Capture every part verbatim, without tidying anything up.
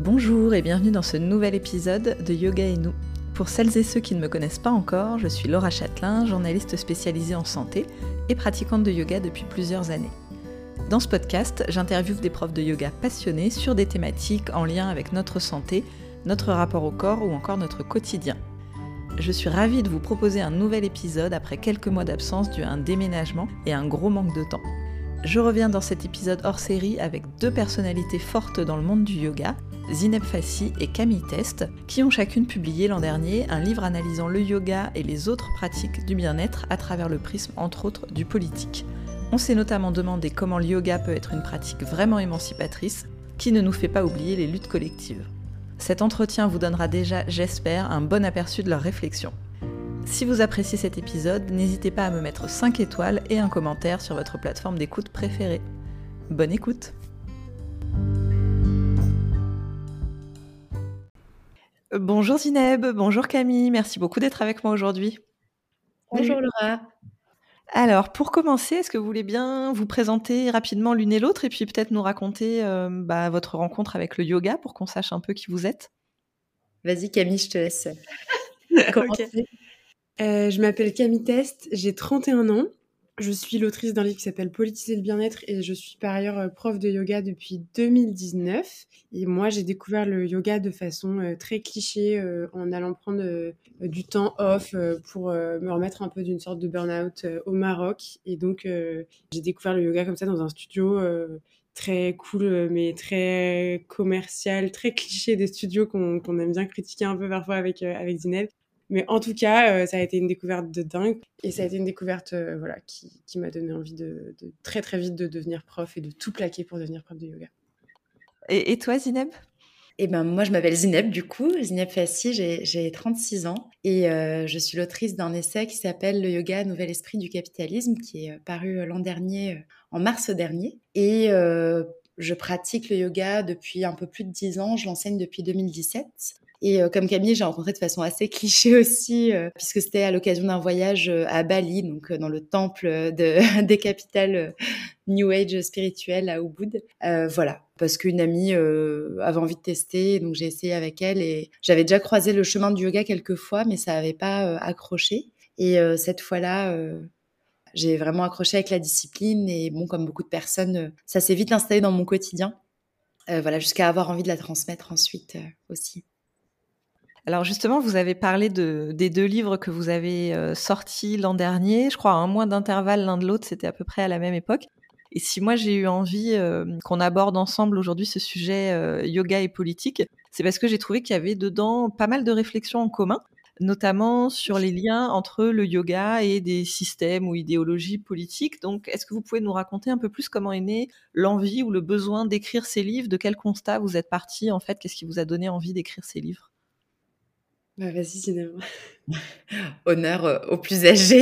Bonjour et bienvenue dans ce nouvel épisode de Yoga et nous. Pour celles et ceux qui ne me connaissent pas encore, je suis Laura Châtelain, journaliste spécialisée en santé et pratiquante de yoga depuis plusieurs années. Dans ce podcast, j'interviewe des profs de yoga passionnés sur des thématiques en lien avec notre santé, notre rapport au corps ou encore notre quotidien. Je suis ravie de vous proposer un nouvel épisode après quelques mois d'absence dû à un déménagement et un gros manque de temps. Je reviens dans cet épisode hors série avec deux personnalités fortes dans le monde du yoga, Zineb Fassi et Camille Test, qui ont chacune publié l'an dernier un livre analysant le yoga et les autres pratiques du bien-être à travers le prisme, entre autres, du politique. On s'est notamment demandé comment le yoga peut être une pratique vraiment émancipatrice, qui ne nous fait pas oublier les luttes collectives. Cet entretien vous donnera déjà, j'espère, un bon aperçu de leurs réflexions. Si vous appréciez cet épisode, n'hésitez pas à me mettre cinq étoiles et un commentaire sur votre plateforme d'écoute préférée. Bonne écoute! Bonjour Zineb, bonjour Camille, merci beaucoup d'être avec moi aujourd'hui. Bonjour Laura. Alors, pour commencer, est-ce que vous voulez bien vous présenter rapidement l'une et l'autre et puis peut-être nous raconter euh, bah, votre rencontre avec le yoga pour qu'on sache un peu qui vous êtes? Vas-y Camille, je te laisse commencer. Okay. Euh, je m'appelle Camille Test, j'ai trente et un ans. Je suis l'autrice d'un livre qui s'appelle Politiser le bien-être et je suis par ailleurs prof de yoga depuis deux mille dix-neuf. Et moi, j'ai découvert le yoga de façon euh, très cliché euh, en allant prendre euh, du temps off euh, pour euh, me remettre un peu d'une sorte de burn-out euh, au Maroc. Et donc, euh, j'ai découvert le yoga comme ça dans un studio euh, très cool, mais très commercial, très cliché des studios qu'on, qu'on aime bien critiquer un peu parfois avec, euh, avec Zineb. Mais en tout cas, euh, ça a été une découverte de dingue. Et ça a été une découverte euh, voilà, qui, qui m'a donné envie de, de très très vite de devenir prof et de tout plaquer pour devenir prof de yoga. Et, et toi, Zineb ? Eh ben, moi, je m'appelle Zineb, du coup, Zineb Fassi, j'ai, j'ai trente-six ans et euh, je suis l'autrice d'un essai qui s'appelle « Le yoga, nouvel esprit du capitalisme » qui est paru l'an dernier, euh, en mars dernier. Et euh, je pratique le yoga depuis un peu plus de dix ans, je l'enseigne depuis deux mille dix-sept. Et euh, comme Camille, j'ai rencontré de façon assez cliché aussi, euh, puisque c'était à l'occasion d'un voyage euh, à Bali, donc euh, dans le temple de, des capitales euh, New Age spirituelles à Ubud. Euh, voilà, parce qu'une amie euh, avait envie de tester, donc j'ai essayé avec elle et j'avais déjà croisé le chemin du yoga quelques fois, mais ça n'avait pas euh, accroché. Et euh, cette fois-là, euh, j'ai vraiment accroché avec la discipline et bon, comme beaucoup de personnes, euh, ça s'est vite installé dans mon quotidien. Euh, voilà, jusqu'à avoir envie de la transmettre ensuite euh, aussi. Alors justement, vous avez parlé de, des deux livres que vous avez euh, sortis l'an dernier. Je crois à un mois d'intervalle l'un de l'autre, c'était à peu près à la même époque. Et si moi j'ai eu envie euh, qu'on aborde ensemble aujourd'hui ce sujet euh, yoga et politique, c'est parce que j'ai trouvé qu'il y avait dedans pas mal de réflexions en commun, notamment sur les liens entre le yoga et des systèmes ou idéologies politiques. Donc, est-ce que vous pouvez nous raconter un peu plus comment est née l'envie ou le besoin d'écrire ces livres? De quel constat vous êtes parti en fait? Qu'est-ce qui vous a donné envie d'écrire ces livres? Bah, vas-y, Zineb. Honneur euh, aux plus âgés.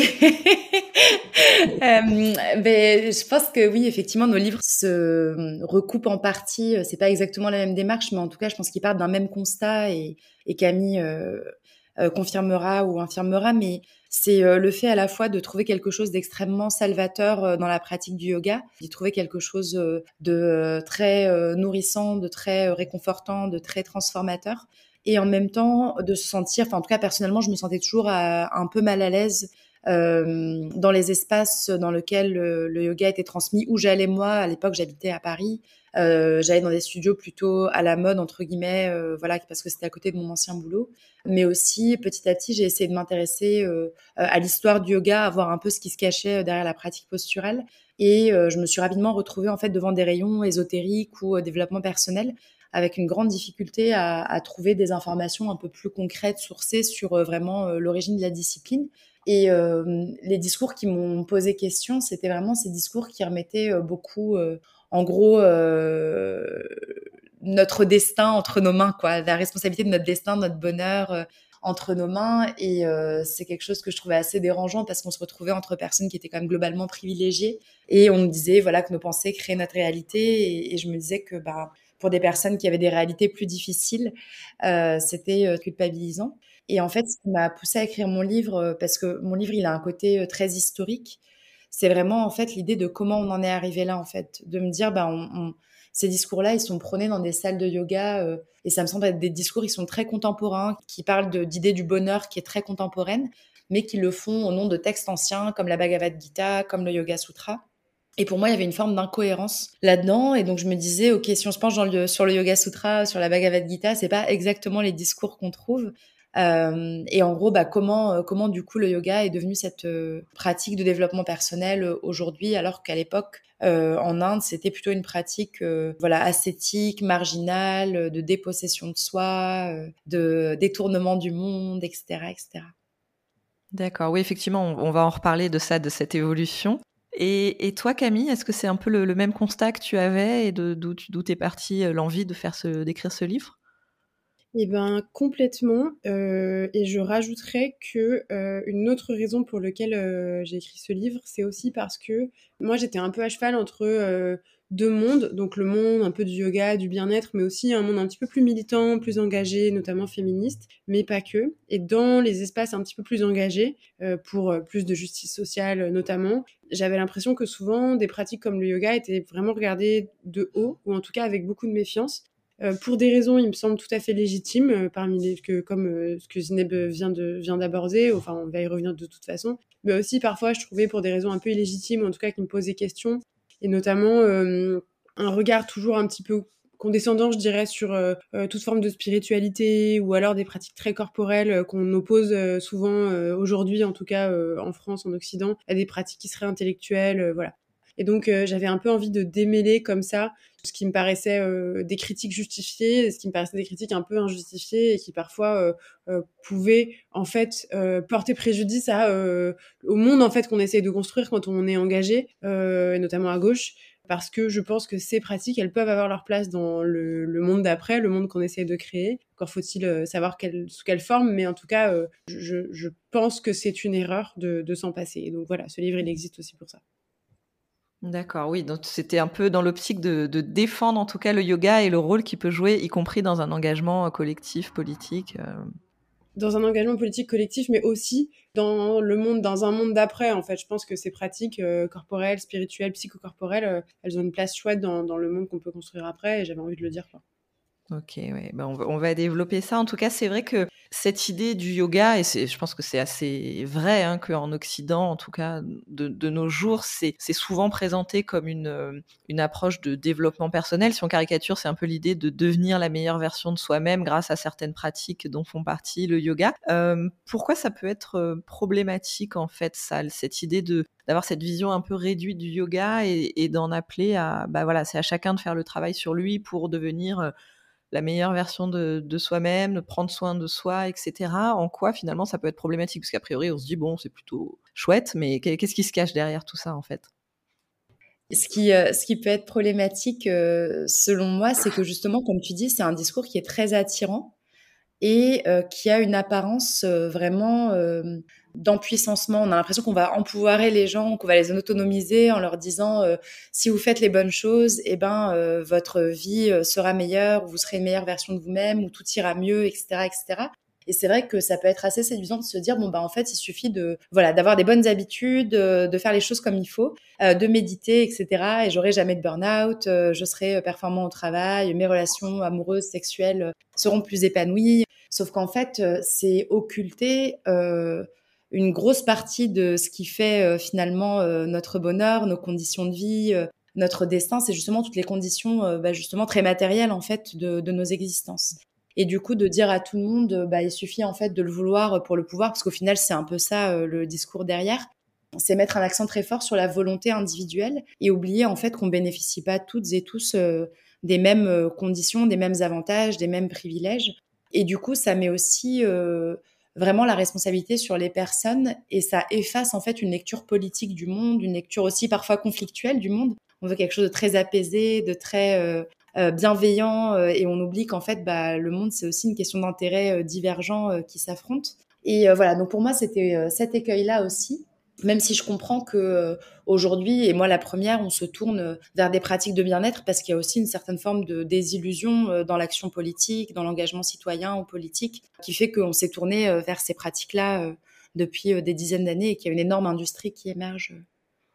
euh, ben, je pense que oui, effectivement, nos livres se recoupent en partie. C'est pas exactement la même démarche, mais en tout cas, je pense qu'ils partent d'un même constat et, et Camille euh, euh, confirmera ou infirmera, mais c'est euh, le fait à la fois de trouver quelque chose d'extrêmement salvateur euh, dans la pratique du yoga, d'y trouver quelque chose euh, de euh, très euh, nourrissant, de très euh, réconfortant, de très transformateur. Et en même temps, de se sentir, enfin en tout cas personnellement, je me sentais toujours à, un peu mal à l'aise euh, dans les espaces dans lesquels le, le yoga était transmis, où j'allais moi, à l'époque j'habitais à Paris, euh, j'allais dans des studios plutôt à la mode, entre guillemets, euh, voilà, parce que c'était à côté de mon ancien boulot. Mais aussi, petit à petit, j'ai essayé de m'intéresser euh, à l'histoire du yoga, à voir un peu ce qui se cachait derrière la pratique posturale. Et euh, je me suis rapidement retrouvée en fait devant des rayons ésotériques ou euh, développement personnel, avec une grande difficulté à, à trouver des informations un peu plus concrètes, sourcées sur euh, vraiment euh, l'origine de la discipline. Et euh, les discours qui m'ont posé question, c'était vraiment ces discours qui remettaient euh, beaucoup, euh, en gros, euh, notre destin entre nos mains, quoi, la responsabilité de notre destin, de notre bonheur euh, entre nos mains. Et euh, c'est quelque chose que je trouvais assez dérangeant parce qu'on se retrouvait entre personnes qui étaient quand même globalement privilégiées. Et on me disait voilà, que nos pensées créaient notre réalité. Et, et je me disais que bah, pour des personnes qui avaient des réalités plus difficiles, euh, c'était euh, culpabilisant. Et en fait, ce qui m'a poussée à écrire mon livre, parce que mon livre, il a un côté très historique, c'est vraiment en fait l'idée de comment on en est arrivé là, en fait, de me dire bah on, on ces discours-là, ils sont prônés dans des salles de yoga euh, et ça me semble être des discours qui sont très contemporains, qui parlent de, d'idées du bonheur qui est très contemporaine, mais qui le font au nom de textes anciens comme la Bhagavad Gita, comme le Yoga Sutra. Et pour moi, il y avait une forme d'incohérence là-dedans. Et donc, je me disais, OK, si on se penche dans le, sur le Yoga Sutra, sur la Bhagavad Gita, c'est pas exactement les discours qu'on trouve. Euh, et en gros, bah, comment, euh, comment du coup le yoga est devenu cette euh, pratique de développement personnel euh, aujourd'hui, alors qu'à l'époque, euh, en Inde, c'était plutôt une pratique euh, voilà, ascétique, marginale, euh, de dépossession de soi, euh, de détournement du monde, et cetera, et cetera. D'accord, oui, effectivement, on, on va en reparler de ça, de cette évolution. Et, et toi, Camille, est-ce que c'est un peu le, le même constat que tu avais et de, d'où, tu, d'où t'es partie l'envie de faire ce, d'écrire ce livre ? Eh ben complètement, heu et je rajouterais que, heu, une autre raison pour lequel, heu, j'ai écrit ce livre, c'est aussi parce que moi, j'étais un peu à cheval entre, heu, deux mondes. Donc le monde un peu du yoga, du bien-être, mais aussi un monde un petit peu plus militant, plus engagé, notamment féministe, mais pas que. Et dans les espaces un petit peu plus engagés, heu, pour, heu, plus de justice sociale, euh, notamment, j'avais l'impression que souvent des pratiques comme le yoga étaient vraiment regardées de haut ou en tout cas avec beaucoup de méfiance. Euh, pour des raisons, il me semble tout à fait légitimes, euh, parmi les que comme euh, ce que Zineb vient de vient d'aborder. Enfin, on va y revenir de toute façon. Mais aussi parfois, je trouvais pour des raisons un peu illégitimes, en tout cas qui me posaient question, et notamment euh, un regard toujours un petit peu condescendant, je dirais, sur euh, euh, toute forme de spiritualité ou alors des pratiques très corporelles euh, qu'on oppose euh, souvent euh, aujourd'hui, en tout cas euh, en France, en Occident, à des pratiques qui seraient intellectuelles, euh, voilà. Et donc, euh, j'avais un peu envie de démêler comme ça ce qui me paraissait euh, des critiques justifiées, ce qui me paraissait des critiques un peu injustifiées et qui parfois euh, euh, pouvaient en fait euh, porter préjudice à, euh, au monde en fait qu'on essaye de construire quand on est engagé, euh, et notamment à gauche. Parce que je pense que ces pratiques, elles peuvent avoir leur place dans le, le monde d'après, le monde qu'on essaye de créer. Encore faut-il euh, savoir quelle, sous quelle forme, mais en tout cas, euh, je, je pense que c'est une erreur de, de s'en passer. Et donc voilà, ce livre, il existe aussi pour ça. D'accord, oui, donc c'était un peu dans l'optique de, de défendre en tout cas le yoga et le rôle qu'il peut jouer, y compris dans un engagement collectif, politique. Euh... Dans un engagement politique collectif, mais aussi dans le monde, dans un monde d'après, en fait. Je pense que ces pratiques euh, corporelles, spirituelles, psychocorporelles, euh, elles ont une place chouette dans, dans le monde qu'on peut construire après, et j'avais envie de le dire, quoi. Ok, ouais. Ben on, va, on va développer ça. En tout cas, c'est vrai que cette idée du yoga, et c'est, je pense que c'est assez vrai, hein, qu'en Occident, en tout cas de, de nos jours, c'est, c'est souvent présenté comme une, une approche de développement personnel. Si on caricature, c'est un peu l'idée de devenir la meilleure version de soi-même grâce à certaines pratiques dont font partie le yoga. Euh, pourquoi ça peut être problématique, en fait, ça, cette idée de d'avoir cette vision un peu réduite du yoga et, et d'en appeler à, bah voilà, c'est à chacun de faire le travail sur lui pour devenir la meilleure version de, de soi-même, de prendre soin de soi, et cetera. En quoi, finalement, ça peut être problématique ? Parce qu'a priori, on se dit, bon, c'est plutôt chouette, mais qu'est-ce qui se cache derrière tout ça, en fait ? Ce qui, euh, ce qui peut être problématique, euh, selon moi, c'est que justement, comme tu dis, c'est un discours qui est très attirant et euh, qui a une apparence euh, vraiment euh, d'empuissancement. On a l'impression qu'on va empouvoirer les gens, qu'on va les autonomiser en leur disant euh, si vous faites les bonnes choses, eh ben euh, votre vie sera meilleure, vous serez une meilleure version de vous-même, ou tout ira mieux, et cetera, et cetera. Et c'est vrai que ça peut être assez séduisant de se dire bon bah en fait il suffit de voilà d'avoir des bonnes habitudes, de faire les choses comme il faut, euh, de méditer, et cetera. Et j'aurai jamais de burn-out, euh, je serai performant au travail, mes relations amoureuses, sexuelles seront plus épanouies. Sauf qu'en fait euh, c'est occulter euh, une grosse partie de ce qui fait euh, finalement euh, notre bonheur, nos conditions de vie, euh, notre destin. C'est justement toutes les conditions euh, bah, justement très matérielles en fait de, de nos existences. Et du coup, de dire à tout le monde, bah, il suffit en fait de le vouloir pour le pouvoir, parce qu'au final, c'est un peu ça euh, le discours derrière. C'est mettre un accent très fort sur la volonté individuelle et oublier en fait qu'on bénéficie pas toutes et tous euh, des mêmes euh, conditions, des mêmes avantages, des mêmes privilèges. Et du coup, ça met aussi euh, vraiment la responsabilité sur les personnes et ça efface en fait une lecture politique du monde, une lecture aussi parfois conflictuelle du monde. On veut quelque chose de très apaisé, de très euh, euh, bienveillant euh, et on oublie qu'en fait bah, le monde c'est aussi une question d'intérêts euh, divergents euh, qui s'affrontent. Et euh, voilà, donc pour moi c'était euh, cet écueil-là aussi. Même si je comprends que euh, aujourd'hui, et moi la première, on se tourne vers des pratiques de bien-être parce qu'il y a aussi une certaine forme de désillusion euh, dans l'action politique, dans l'engagement citoyen ou politique, qui fait qu'on s'est tourné euh, vers ces pratiques-là euh, depuis euh, des dizaines d'années et qu'il y a une énorme industrie qui émerge.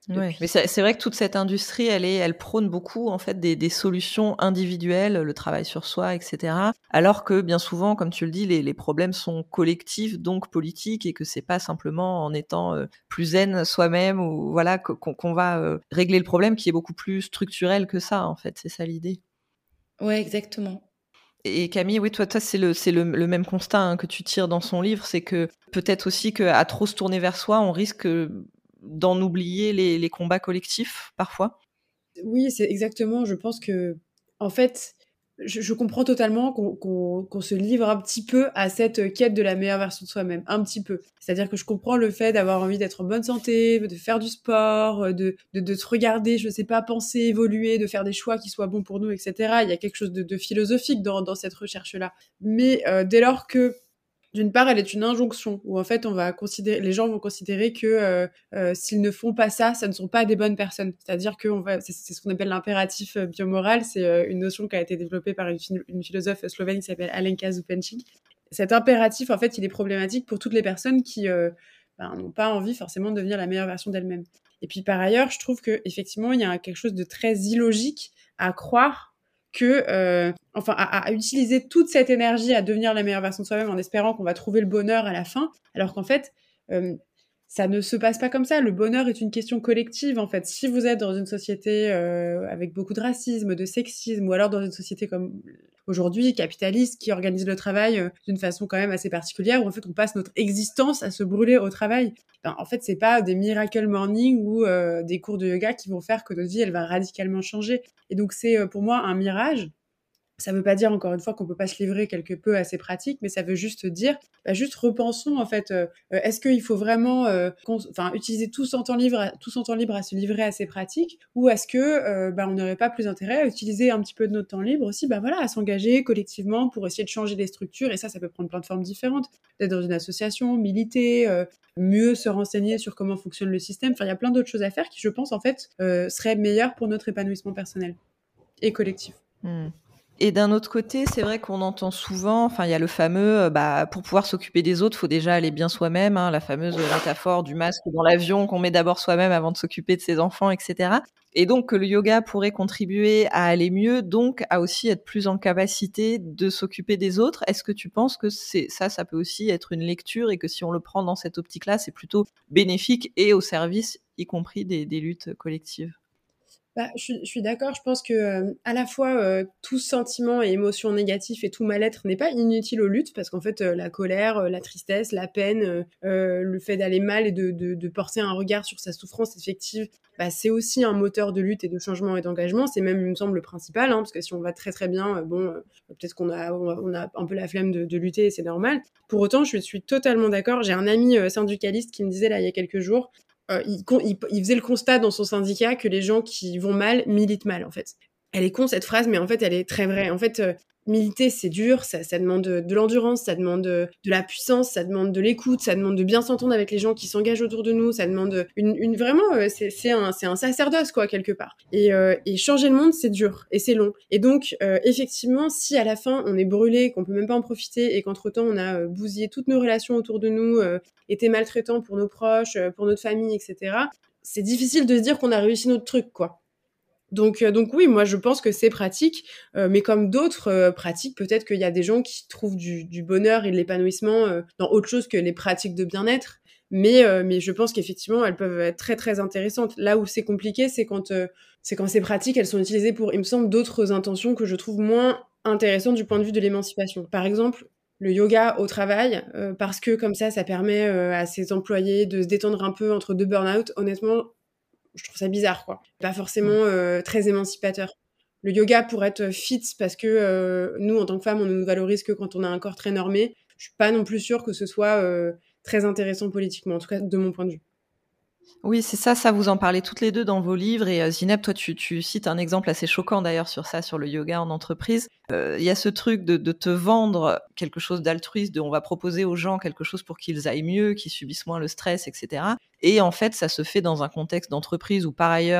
Ouais, mais c'est, c'est vrai que toute cette industrie, elle est, elle prône beaucoup en fait des, des solutions individuelles, le travail sur soi, et cetera. Alors que bien souvent, comme tu le dis, les, les problèmes sont collectifs, donc politiques, et que c'est pas simplement en étant euh, plus zen soi-même ou voilà qu'on, qu'on va euh, régler le problème, qui est beaucoup plus structurel que ça. En fait, c'est ça l'idée. Ouais, exactement. Et Camille, oui, toi, toi, c'est le, c'est le, le même constat hein, que tu tires dans son livre, c'est que peut-être aussi qu'à trop se tourner vers soi, on risque d'en oublier les, les combats collectifs parfois. Oui, c'est exactement. Je pense que, en fait, je, je comprends totalement qu'on, qu'on, qu'on se livre un petit peu à cette quête de la meilleure version de soi-même, un petit peu. C'est-à-dire que je comprends le fait d'avoir envie d'être en bonne santé, de faire du sport, de, de, de se regarder, je sais pas, penser, évoluer, de faire des choix qui soient bons pour nous, et cetera. Il y a quelque chose de, de philosophique dans, dans cette recherche-là. Mais euh, dès lors que d'une part, elle est une injonction où en fait, on va considérer, les gens vont considérer que euh, euh, s'ils ne font pas ça, ça ne sont pas des bonnes personnes. C'est-à-dire que on va, c'est, c'est ce qu'on appelle l'impératif euh, biomoral. C'est euh, une notion qui a été développée par une, une philosophe slovène qui s'appelle Alenka Zupančič. Cet impératif, en fait, il est problématique pour toutes les personnes qui euh, ben, n'ont pas envie forcément de devenir la meilleure version d'elles-mêmes. Et puis par ailleurs, je trouve que effectivement, il y a quelque chose de très illogique à croire que, euh, enfin, à, à utiliser toute cette énergie à devenir la meilleure version de soi-même en espérant qu'on va trouver le bonheur à la fin, alors qu'en fait, euh, ça ne se passe pas comme ça. Le bonheur est une question collective, en fait. Si vous êtes dans une société euh, avec beaucoup de racisme, de sexisme, ou alors dans une société comme aujourd'hui, capitaliste, qui organise le travail euh, d'une façon quand même assez particulière, où en fait on passe notre existence à se brûler au travail. Ben, en fait, c'est pas des miracle morning ou euh, des cours de yoga qui vont faire que notre vie, elle va radicalement changer. Et donc c'est euh, pour moi un mirage. Ça veut pas dire, encore une fois, qu'on peut pas se livrer quelque peu à ces pratiques, mais ça veut juste dire, bah, juste repensons, en fait, euh, est-ce qu'il faut vraiment, euh, enfin, utiliser tout son temps libre, à, tout son temps libre à se livrer à ces pratiques, ou est-ce que, euh, bah, on n'aurait pas plus intérêt à utiliser un petit peu de notre temps libre aussi, bah voilà, à s'engager collectivement pour essayer de changer les structures, et ça, ça peut prendre plein de formes différentes, d'être dans une association, militer, euh, mieux se renseigner sur comment fonctionne le système, enfin, il y a plein d'autres choses à faire qui, je pense, en fait, euh, seraient meilleures pour notre épanouissement personnel et collectif. Mmh. Et d'un autre côté, c'est vrai qu'on entend souvent, enfin, il y a le fameux, bah, pour pouvoir s'occuper des autres, il faut déjà aller bien soi-même, hein, la fameuse métaphore du masque dans l'avion qu'on met d'abord soi-même avant de s'occuper de ses enfants, et cetera. Et donc, que le yoga pourrait contribuer à aller mieux, donc à aussi être plus en capacité de s'occuper des autres. Est-ce que tu penses que c'est, ça, ça peut aussi être une lecture et que si on le prend dans cette optique-là, c'est plutôt bénéfique et au service, y compris des, des luttes collectives? Bah, je suis, je suis d'accord. Je pense que euh, à la fois euh, tout sentiment et émotion négatif et tout mal-être n'est pas inutile aux luttes parce qu'en fait euh, la colère, euh, la tristesse, la peine, euh, euh, le fait d'aller mal et de, de, de porter un regard sur sa souffrance effective, bah, c'est aussi un moteur de lutte et de changement et d'engagement. C'est même, il me semble, le principal, hein, parce que si on va très très bien, euh, bon, euh, peut-être qu'on a, on a, on a un peu la flemme de, de lutter et c'est normal. Pour autant, je suis totalement d'accord. J'ai un ami euh, syndicaliste qui me disait là il y a quelques jours. Euh, il, il, il faisait le constat dans son syndicat que les gens qui vont mal militent mal, en fait. Elle est con, cette phrase, mais en fait, elle est très vraie. En fait, euh, militer, c'est dur, ça, ça demande de, de l'endurance, ça demande de, de la puissance, ça demande de l'écoute, ça demande de bien s'entendre avec les gens qui s'engagent autour de nous, ça demande une, une vraiment, euh, c'est, c'est, un, c'est un sacerdoce, quoi, quelque part. Et, euh, et changer le monde, c'est dur, et c'est long. Et donc, euh, effectivement, si à la fin, on est brûlé, qu'on peut même pas en profiter, et qu'entre-temps, on a euh, bousillé toutes nos relations autour de nous, euh, été maltraitant pour nos proches, euh, pour notre famille, et cetera, c'est difficile de se dire qu'on a réussi notre truc, quoi. Donc, euh, donc oui, moi je pense que c'est pratique, euh, mais comme d'autres euh, pratiques, peut-être qu'il y a des gens qui trouvent du, du bonheur et de l'épanouissement euh, dans autre chose que les pratiques de bien-être. Mais, euh, mais je pense qu'effectivement, elles peuvent être très très intéressantes. Là où c'est compliqué, c'est quand, euh, c'est quand ces pratiques, elles sont utilisées pour, il me semble, d'autres intentions que je trouve moins intéressantes du point de vue de l'émancipation. Par exemple, le yoga au travail, euh, parce que comme ça, ça permet euh, à ses employés de se détendre un peu entre deux burn-out. Honnêtement, je trouve ça bizarre, quoi. Pas forcément euh, très émancipateur. Le yoga pour être fit, parce que euh, nous, en tant que femmes, on ne nous valorise que quand on a un corps très normé. Je suis pas non plus sûre que ce soit euh, très intéressant politiquement, en tout cas de mon point de vue. Oui, c'est ça, ça vous en parlez toutes les deux dans vos livres et euh, Zineb, toi tu, tu cites un exemple assez choquant d'ailleurs sur ça, sur le yoga en entreprise. Il euh, y a ce truc de, de te vendre quelque chose d'altruiste, de on va proposer aux gens quelque chose pour qu'ils aillent mieux, qu'ils subissent moins le stress, et cetera. Et en fait, ça se fait dans un contexte d'entreprise où par ailleurs, euh,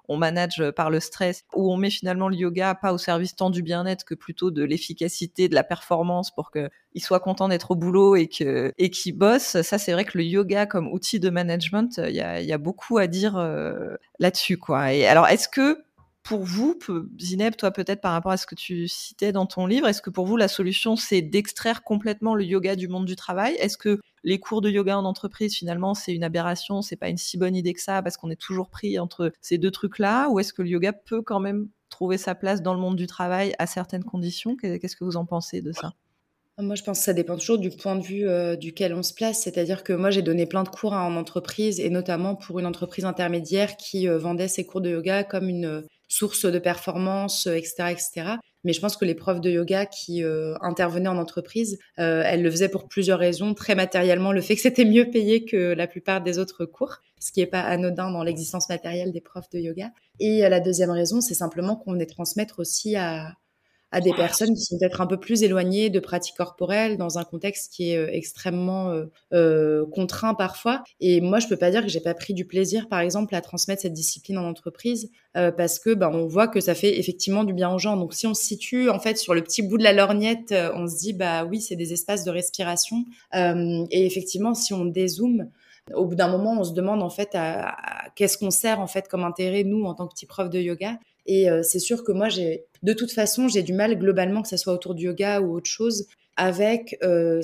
on manage par le stress, où on met finalement le yoga pas au service tant du bien-être que plutôt de l'efficacité, de la performance pour qu'il soit content d'être au boulot et que et qu'il bosse. Ça, c'est vrai que le yoga comme outil de management, il y a, il y a beaucoup à dire euh, là-dessus, quoi. Et alors, est-ce que pour vous, Zineb, toi peut-être par rapport à ce que tu citais dans ton livre, est-ce que pour vous la solution c'est d'extraire complètement le yoga du monde du travail ? Est-ce que les cours de yoga en entreprise finalement c'est une aberration, c'est pas une si bonne idée que ça parce qu'on est toujours pris entre ces deux trucs-là ? Ou est-ce que le yoga peut quand même trouver sa place dans le monde du travail à certaines conditions ? Qu'est-ce que vous en pensez de ça ? Moi, je pense que ça dépend toujours du point de vue euh, duquel on se place. C'est-à-dire que moi, j'ai donné plein de cours hein, en entreprise et notamment pour une entreprise intermédiaire qui euh, vendait ses cours de yoga comme une euh, source de performance, euh, et cetera, et cetera. Mais je pense que les profs de yoga qui euh, intervenaient en entreprise, euh, elles le faisaient pour plusieurs raisons. Très matériellement, le fait que c'était mieux payé que la plupart des autres cours, ce qui n'est pas anodin dans l'existence matérielle des profs de yoga. Et euh, la deuxième raison, c'est simplement qu'on venait transmettre aussi à à des personnes qui sont peut-être un peu plus éloignées de pratiques corporelles dans un contexte qui est euh, extrêmement euh, euh, contraint parfois. Et moi, je peux pas dire que j'ai pas pris du plaisir, par exemple, à transmettre cette discipline en entreprise euh, parce que bah, on voit que ça fait effectivement du bien aux gens. Donc, si on se situe en fait sur le petit bout de la lorgnette, euh, on se dit bah oui, c'est des espaces de respiration. Euh, et effectivement, si on dézoome, au bout d'un moment, on se demande en fait à, à qu'est-ce qu'on sert en fait comme intérêt nous en tant que petits profs de yoga. Et euh, c'est sûr que moi, j'ai, de toute façon, j'ai du mal globalement, que ça soit autour du yoga ou autre chose, avec euh,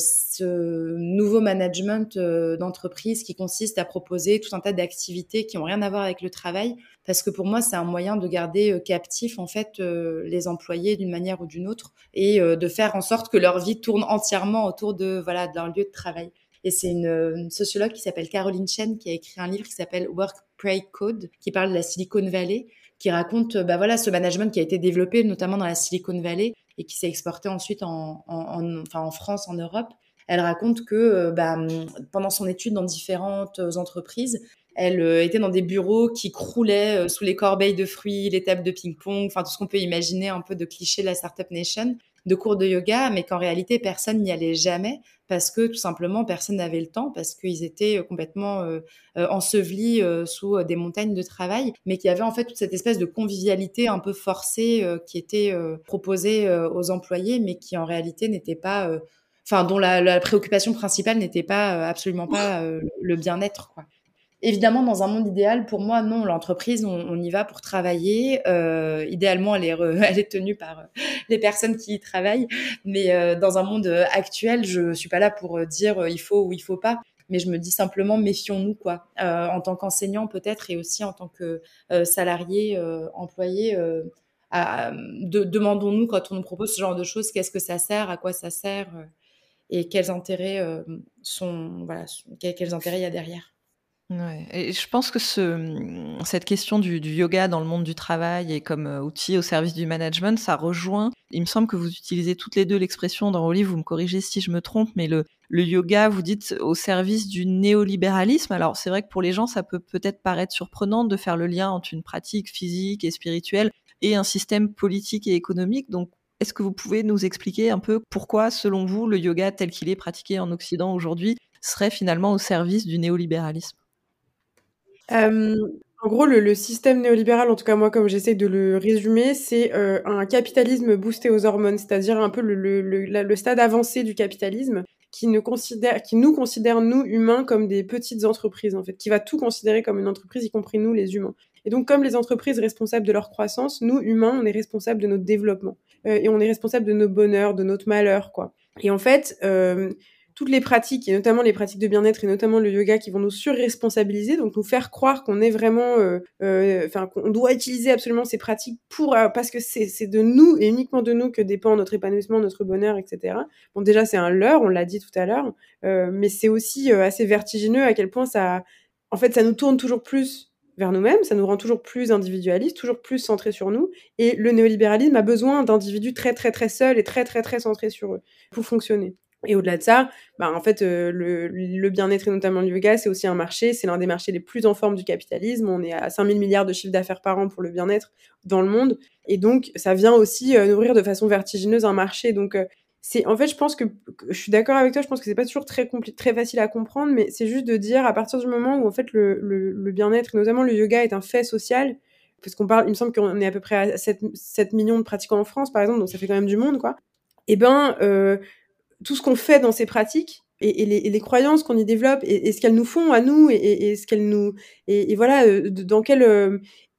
ce nouveau management euh, d'entreprise qui consiste à proposer tout un tas d'activités qui n'ont rien à voir avec le travail. Parce que pour moi, c'est un moyen de garder euh, captifs en fait euh, les employés d'une manière ou d'une autre et euh, de faire en sorte que leur vie tourne entièrement autour de voilà de leur lieu de travail. Et c'est une, une sociologue qui s'appelle Caroline Chen qui a écrit un livre qui s'appelle Work, Pray, Code, qui parle de la Silicon Valley, qui raconte bah voilà ce management qui a été développé notamment dans la Silicon Valley et qui s'est exporté ensuite en, en, en, enfin en France, en Europe. Elle raconte que bah, pendant son étude dans différentes entreprises, elle euh, était dans des bureaux qui croulaient euh, sous les corbeilles de fruits, les tables de ping-pong, enfin tout ce qu'on peut imaginer un peu de clichés de la Startup Nation, de cours de yoga, mais qu'en réalité personne n'y allait jamais parce que tout simplement personne n'avait le temps, parce qu'ils étaient complètement euh, euh, ensevelis euh, sous euh, des montagnes de travail, mais qu'il y avait en fait toute cette espèce de convivialité un peu forcée euh, qui était euh, proposée euh, aux employés, mais qui en réalité n'était pas, euh, enfin dont la, la préoccupation principale n'était pas euh, absolument pas euh, le bien-être, quoi. Évidemment, dans un monde idéal, pour moi, non, l'entreprise, on, on y va pour travailler. Euh, idéalement, elle est, re, elle est tenue par les personnes qui y travaillent. Mais euh, dans un monde actuel, je suis pas là pour dire euh, il faut ou il faut pas. Mais je me dis simplement, méfions-nous, quoi. Euh, en tant qu'enseignant, peut-être, et aussi en tant que euh, salarié, euh, employé, euh, à, de, demandons-nous, quand on nous propose ce genre de choses, qu'est-ce que ça sert, à quoi ça sert, euh, et quels intérêts euh, sont, voilà, quels, quels intérêts il y a derrière. Ouais. Et je pense que ce, cette question du, du yoga dans le monde du travail et comme euh, outil au service du management, ça rejoint, il me semble que vous utilisez toutes les deux l'expression dans vos livres, vous me corrigez si je me trompe, mais le, le yoga, vous dites au service du néolibéralisme. Alors c'est vrai que pour les gens, ça peut peut-être paraître surprenant de faire le lien entre une pratique physique et spirituelle et un système politique et économique. Donc est-ce que vous pouvez nous expliquer un peu pourquoi, selon vous, le yoga tel qu'il est pratiqué en Occident aujourd'hui serait finalement au service du néolibéralisme ? Euh, en gros, le, le système néolibéral, en tout cas moi, comme j'essaie de le résumer, c'est euh, un capitalisme boosté aux hormones, c'est-à-dire un peu le, le, le, le stade avancé du capitalisme qui, ne considère, qui nous considère, nous, humains, comme des petites entreprises, en fait, qui va tout considérer comme une entreprise, y compris nous, les humains. Et donc, comme les entreprises responsables de leur croissance, nous, humains, on est responsables de notre développement. Euh, et on est responsable de nos bonheurs, de notre malheur, quoi. Et en fait... Euh, toutes les pratiques, et notamment les pratiques de bien-être et notamment le yoga qui vont nous surresponsabiliser, donc nous faire croire qu'on est vraiment, euh, euh, enfin qu'on doit utiliser absolument ces pratiques pour, euh, parce que c'est, c'est de nous et uniquement de nous que dépend notre épanouissement, notre bonheur, et cetera. Bon, déjà c'est un leurre, on l'a dit tout à l'heure, euh, mais c'est aussi euh, assez vertigineux à quel point ça, en fait, ça nous tourne toujours plus vers nous-mêmes, ça nous rend toujours plus individualistes, toujours plus centrés sur nous, et le néolibéralisme a besoin d'individus très très très seuls et très très très centrés sur eux pour fonctionner. Et au-delà de ça, bah en fait, euh, le, le bien-être et notamment le yoga, c'est aussi un marché. C'est l'un des marchés les plus en forme du capitalisme. On est à cinq mille milliards de chiffre d'affaires par an pour le bien-être dans le monde. Et donc, ça vient aussi euh, nourrir de façon vertigineuse un marché. Donc, euh, c'est, en fait, je pense que, que je suis d'accord avec toi. Je pense que c'est pas toujours très compli- très facile à comprendre, mais c'est juste de dire à partir du moment où en fait le, le, le bien-être et notamment le yoga est un fait social, parce qu'on parle, il me semble qu'on est à peu près à sept millions de pratiquants en France, par exemple, donc ça fait quand même du monde, quoi. Et ben, euh, tout ce qu'on fait dans ces pratiques et, et, les, et les croyances qu'on y développe et, et ce qu'elles nous font à nous et, et, et ce qu'elles nous et, et voilà, euh, dans quelle euh,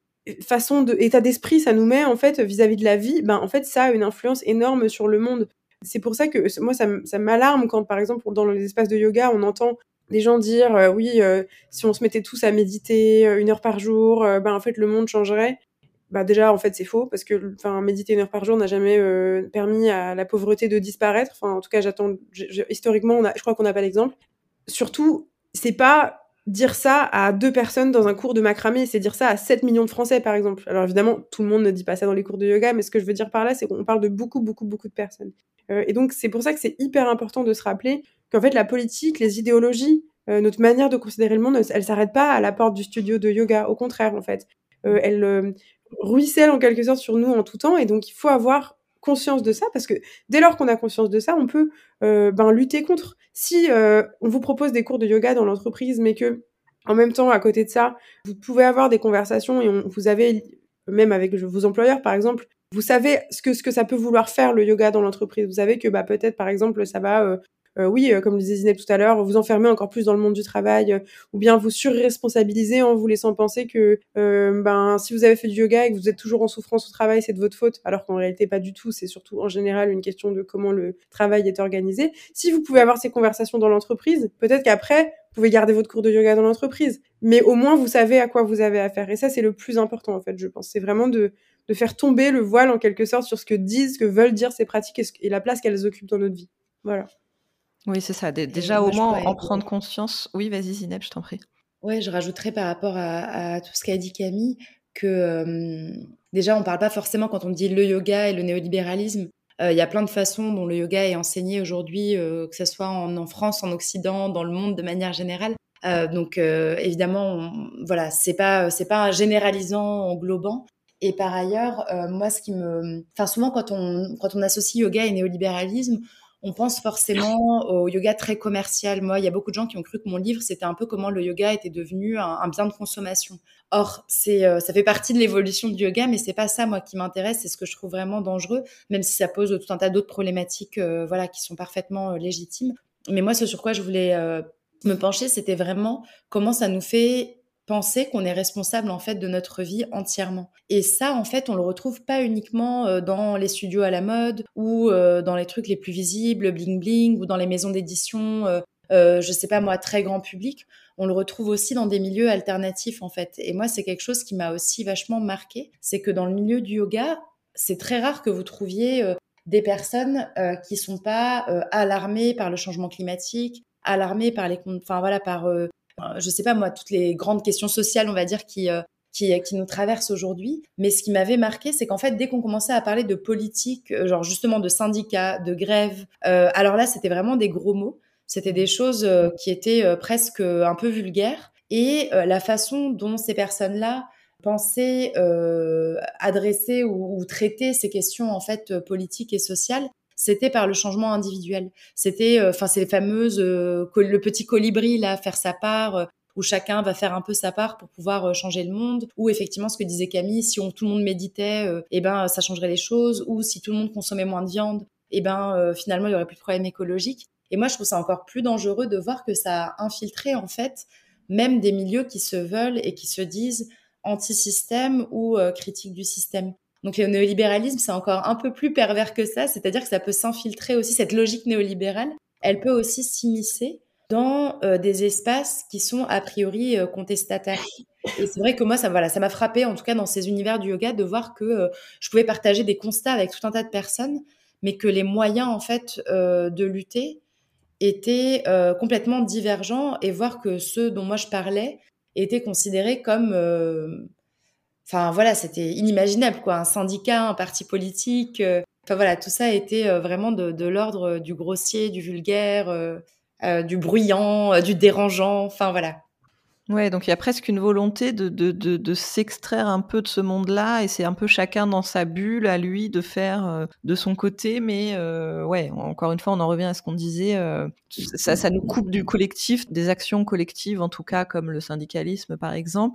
façon de état d'esprit ça nous met en fait vis-à-vis de la vie, ben en fait ça a une influence énorme sur le monde. C'est pour ça que moi ça, ça m'alarme quand par exemple dans les espaces de yoga on entend des gens dire euh, oui euh, si on se mettait tous à méditer euh, une heure par jour, euh, ben en fait le monde changerait. Bah déjà en fait c'est faux parce que enfin méditer une heure par jour n'a jamais euh, permis à la pauvreté de disparaître. Enfin en tout cas j'attends je, je, historiquement on a, je crois qu'on n'a pas l'exemple. Surtout c'est pas dire ça à deux personnes dans un cours de macramé, c'est dire ça à sept millions de Français par exemple. Alors évidemment tout le monde ne dit pas ça dans les cours de yoga, mais ce que je veux dire par là c'est qu'on parle de beaucoup beaucoup beaucoup de personnes. Euh, et donc c'est pour ça que c'est hyper important de se rappeler qu'en fait la politique, les idéologies, euh, notre manière de considérer le monde, elle s'arrête pas à la porte du studio de yoga. Au contraire en fait, euh, elle euh, ruisselle en quelque sorte sur nous en tout temps, et donc il faut avoir conscience de ça, parce que dès lors qu'on a conscience de ça, on peut euh, ben, lutter contre. Si euh, on vous propose des cours de yoga dans l'entreprise, mais que en même temps, à côté de ça, vous pouvez avoir des conversations et on, vous avez, même avec vos employeurs par exemple, vous savez ce que, ce que ça peut vouloir faire le yoga dans l'entreprise. Vous savez que bah, peut-être par exemple ça va... Euh, Euh, oui, euh, comme le disait Zineb tout à l'heure, vous enfermer encore plus dans le monde du travail, euh, ou bien vous surresponsabiliser en vous laissant penser que euh, ben si vous avez fait du yoga et que vous êtes toujours en souffrance au travail, c'est de votre faute, alors qu'en réalité pas du tout. C'est surtout en général une question de comment le travail est organisé. Si vous pouvez avoir ces conversations dans l'entreprise, peut-être qu'après vous pouvez garder votre cours de yoga dans l'entreprise, mais au moins vous savez à quoi vous avez affaire. Et ça, c'est le plus important en fait, je pense. C'est vraiment de de faire tomber le voile en quelque sorte sur ce que disent, ce que veulent dire ces pratiques et, ce, et la place qu'elles occupent dans notre vie. Voilà. Oui, c'est ça. Dé- déjà, au moins, en prendre conscience. Oui, vas-y, Zineb, je t'en prie. Ouais, je rajouterais par rapport à, à tout ce qu'a dit Camille que euh, déjà, on ne parle pas forcément quand on dit le yoga et le néolibéralisme. Il euh, y a plein de façons dont le yoga est enseigné aujourd'hui, euh, que ce soit en, en France, en Occident, dans le monde de manière générale. Euh, donc, euh, évidemment, on, voilà, c'est pas, c'est pas un généralisant, englobant. Et par ailleurs, euh, moi, ce qui me, enfin, souvent quand on, quand on associe yoga et néolibéralisme, on pense forcément au yoga très commercial. Moi, il y a beaucoup de gens qui ont cru que mon livre, c'était un peu comment le yoga était devenu un, un bien de consommation. Or, c'est, euh, ça fait partie de l'évolution du yoga, mais c'est pas ça, moi, qui m'intéresse. C'est ce que je trouve vraiment dangereux, même si ça pose tout un tas d'autres problématiques, euh, voilà, qui sont parfaitement euh, légitimes. Mais moi, ce sur quoi je voulais euh, me pencher, c'était vraiment comment ça nous fait penser qu'on est responsable en fait de notre vie entièrement. Et ça, en fait, on le retrouve pas uniquement euh, dans les studios à la mode ou euh, dans les trucs les plus visibles, bling bling, ou dans les maisons d'édition, euh, euh, je sais pas moi, très grand public. On le retrouve aussi dans des milieux alternatifs en fait. Et moi, c'est quelque chose qui m'a aussi vachement marqué, c'est que dans le milieu du yoga, c'est très rare que vous trouviez euh, des personnes euh, qui sont pas euh, alarmées par le changement climatique, alarmées par les, enfin voilà, par euh, je sais pas moi, toutes les grandes questions sociales, on va dire, qui, euh, qui, qui nous traversent aujourd'hui. Mais ce qui m'avait marqué, c'est qu'en fait, dès qu'on commençait à parler de politique, euh, genre justement de syndicats, de grèves, euh, alors là, c'était vraiment des gros mots. C'était des choses euh, qui étaient euh, presque un peu vulgaires. Et euh, la façon dont ces personnes-là pensaient euh, adresser ou, ou traiter ces questions en fait politiques et sociales, c'était par le changement individuel. C'était, enfin, euh, c'est les fameuses, euh, le petit colibri là, faire sa part, euh, où chacun va faire un peu sa part pour pouvoir euh, changer le monde. Ou effectivement, ce que disait Camille, si on, tout le monde méditait, euh, eh ben, ça changerait les choses. Ou si tout le monde consommait moins de viande, eh ben, euh, finalement, il y aurait plus de problèmes écologiques. Et moi, je trouve ça encore plus dangereux de voir que ça a infiltré en fait même des milieux qui se veulent et qui se disent anti-système ou euh, critiques du système. Donc le néolibéralisme, c'est encore un peu plus pervers que ça, c'est-à-dire que ça peut s'infiltrer aussi, cette logique néolibérale, elle peut aussi s'immiscer dans euh, des espaces qui sont a priori euh, contestataires. Et c'est vrai que moi, ça, voilà, ça m'a frappé, en tout cas dans ces univers du yoga, de voir que euh, je pouvais partager des constats avec tout un tas de personnes, mais que les moyens en fait euh, de lutter étaient euh, complètement divergents, et voir que ceux dont moi je parlais étaient considérés comme... Euh, Enfin, voilà, c'était inimaginable, quoi. Un syndicat, un parti politique. Euh... Enfin, voilà, tout ça était euh, vraiment de, de l'ordre du grossier, du vulgaire, euh, euh, du bruyant, euh, du dérangeant. Enfin, voilà. Ouais, donc il y a presque une volonté de, de, de, de s'extraire un peu de ce monde-là, et c'est un peu chacun dans sa bulle, à lui, de faire euh, de son côté. Mais euh, ouais, encore une fois, on en revient à ce qu'on disait. Euh, ça, ça nous coupe du collectif, des actions collectives, en tout cas, comme le syndicalisme, par exemple,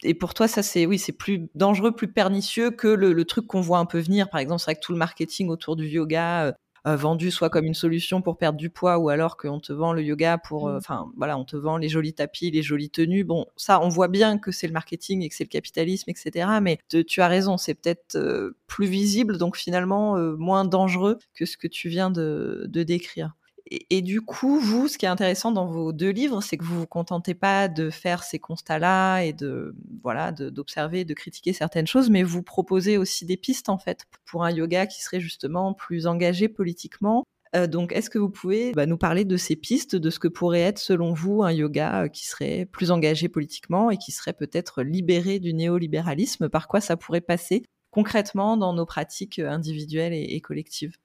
Et pour toi, ça, c'est, oui, c'est plus dangereux, plus pernicieux que le, le truc qu'on voit un peu venir. Par exemple, c'est vrai que tout le marketing autour du yoga, euh, euh, vendu soit comme une solution pour perdre du poids, ou alors qu'on te vend le yoga pour, enfin, euh, voilà, on te vend les jolis tapis, les jolies tenues. Bon, ça, on voit bien que c'est le marketing et que c'est le capitalisme, et cetera. Mais te, tu as raison, c'est peut-être euh, plus visible, donc finalement euh, moins dangereux que ce que tu viens de, de décrire. Et, et du coup, vous, ce qui est intéressant dans vos deux livres, c'est que vous vous contentez pas de faire ces constats-là et de, voilà, de, d'observer, de critiquer certaines choses, mais vous proposez aussi des pistes, en fait, pour un yoga qui serait justement plus engagé politiquement. Euh, donc, est-ce que vous pouvez bah, nous parler de ces pistes, de ce que pourrait être, selon vous, un yoga qui serait plus engagé politiquement et qui serait peut-être libéré du néolibéralisme? Par quoi ça pourrait passer concrètement dans nos pratiques individuelles et, et collectives?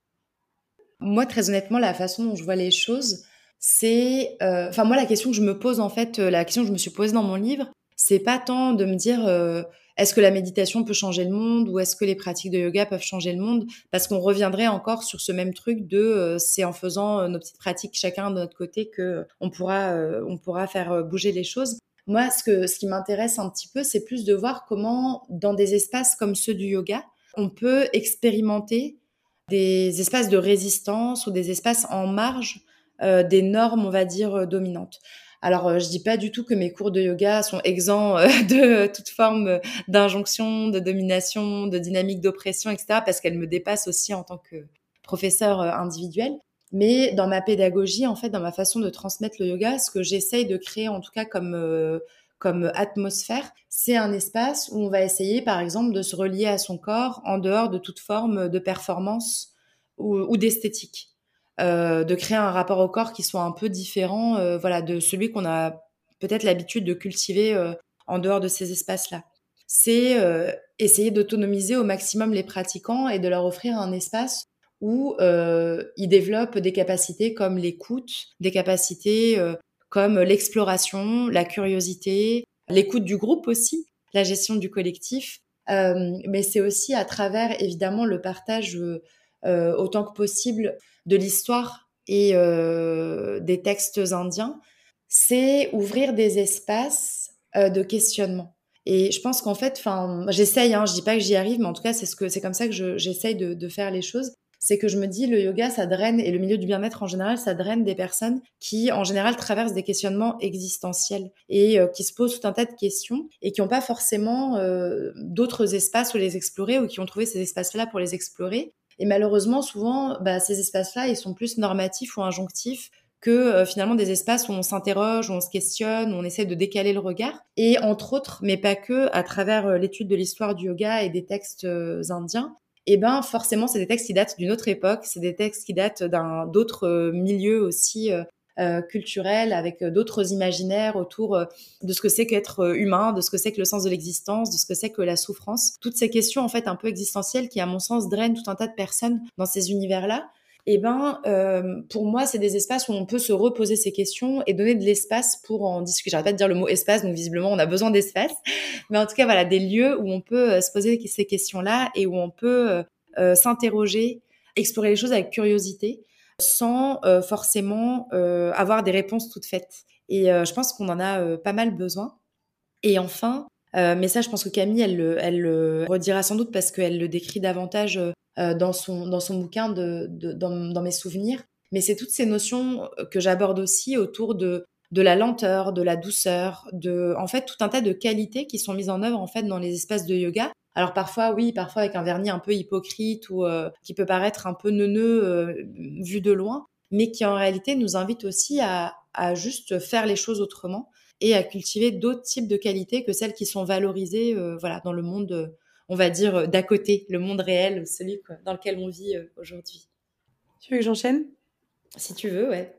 Moi, très honnêtement, la façon dont je vois les choses, c'est... euh, Enfin, moi, la question que je me pose, en fait, euh, la question que je me suis posée dans mon livre, c'est pas tant de me dire euh, est-ce que la méditation peut changer le monde ou est-ce que les pratiques de yoga peuvent changer le monde, parce qu'on reviendrait encore sur ce même truc de euh, c'est en faisant euh, nos petites pratiques chacun de notre côté que on pourra, euh, on pourra faire euh, bouger les choses. Moi, ce, que, ce qui m'intéresse un petit peu, c'est plus de voir comment, dans des espaces comme ceux du yoga, on peut expérimenter des espaces de résistance ou des espaces en marge euh, des normes, on va dire, euh, dominantes. Alors, euh, je dis pas du tout que mes cours de yoga sont exempts euh, de toute forme d'injonction, de domination, de dynamique d'oppression, et cetera, parce qu'elles me dépassent aussi en tant que professeur euh, individuel. Mais dans ma pédagogie, en fait, dans ma façon de transmettre le yoga, ce que j'essaye de créer, en tout cas comme euh, comme atmosphère, c'est un espace où on va essayer, par exemple, de se relier à son corps en dehors de toute forme de performance ou, ou d'esthétique, euh, de créer un rapport au corps qui soit un peu différent, euh, voilà, de celui qu'on a peut-être l'habitude de cultiver euh, en dehors de ces espaces-là. C'est euh, essayer d'autonomiser au maximum les pratiquants et de leur offrir un espace où euh, ils développent des capacités comme l'écoute, des capacités euh, comme l'exploration, la curiosité, l'écoute du groupe aussi, la gestion du collectif. Euh, mais c'est aussi à travers, évidemment, le partage euh, autant que possible de l'histoire et euh, des textes indiens. C'est ouvrir des espaces euh, de questionnement. Et je pense qu'en fait, enfin, j'essaye, hein, je dis pas que j'y arrive, mais en tout cas, c'est ce que c'est comme ça que je, j'essaye de, de faire les choses. C'est que je me dis, le yoga, ça draine, et le milieu du bien-être en général, ça draine des personnes qui, en général, traversent des questionnements existentiels et euh, qui se posent tout un tas de questions et qui n'ont pas forcément euh, d'autres espaces où les explorer ou qui ont trouvé ces espaces-là pour les explorer. Et malheureusement, souvent, bah, ces espaces-là, ils sont plus normatifs ou injonctifs que euh, finalement des espaces où on s'interroge, où on se questionne, où on essaie de décaler le regard. Et entre autres, mais pas que, à travers euh, l'étude de l'histoire du yoga et des textes euh, indiens, et eh ben forcément c'est des textes qui datent d'une autre époque, c'est des textes qui datent d'un d'autres euh, milieux aussi euh, euh, culturels, avec euh, d'autres imaginaires autour euh, de ce que c'est qu'être euh, humain, de ce que c'est que le sens de l'existence, de ce que c'est que la souffrance. Toutes ces questions en fait un peu existentielles qui à mon sens drainent tout un tas de personnes dans ces univers-là. Et eh ben euh, pour moi c'est des espaces où on peut se reposer ces questions et donner de l'espace pour en discuter. J'arrête pas de dire le mot espace, donc visiblement on a besoin d'espace, mais en tout cas voilà, des lieux où on peut euh, se poser ces questions-là et où on peut euh, euh, s'interroger, explorer les choses avec curiosité, sans euh, forcément euh, avoir des réponses toutes faites. Et euh, je pense qu'on en a euh, pas mal besoin. Et enfin, euh, mais ça je pense que Camille elle le, elle le redira sans doute parce qu'elle le décrit davantage euh, dans son dans son bouquin de, de dans, dans mes souvenirs. Mais c'est toutes ces notions que j'aborde aussi autour de de la lenteur, de la douceur, de en fait tout un tas de qualités qui sont mises en œuvre en fait dans les espaces de yoga. Alors parfois oui, parfois avec un vernis un peu hypocrite ou euh, qui peut paraître un peu neuneux euh, vu de loin, mais qui en réalité nous invite aussi à à juste faire les choses autrement et à cultiver d'autres types de qualités que celles qui sont valorisées euh, voilà, dans le monde, euh, on va dire, euh, d'à côté, le monde réel, celui quoi, dans lequel on vit euh, aujourd'hui. Tu veux que j'enchaîne ? Si tu veux, ouais.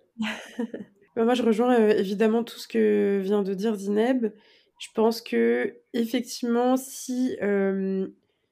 bah moi, je rejoins euh, évidemment tout ce que vient de dire Zineb. Je pense que effectivement, si, euh,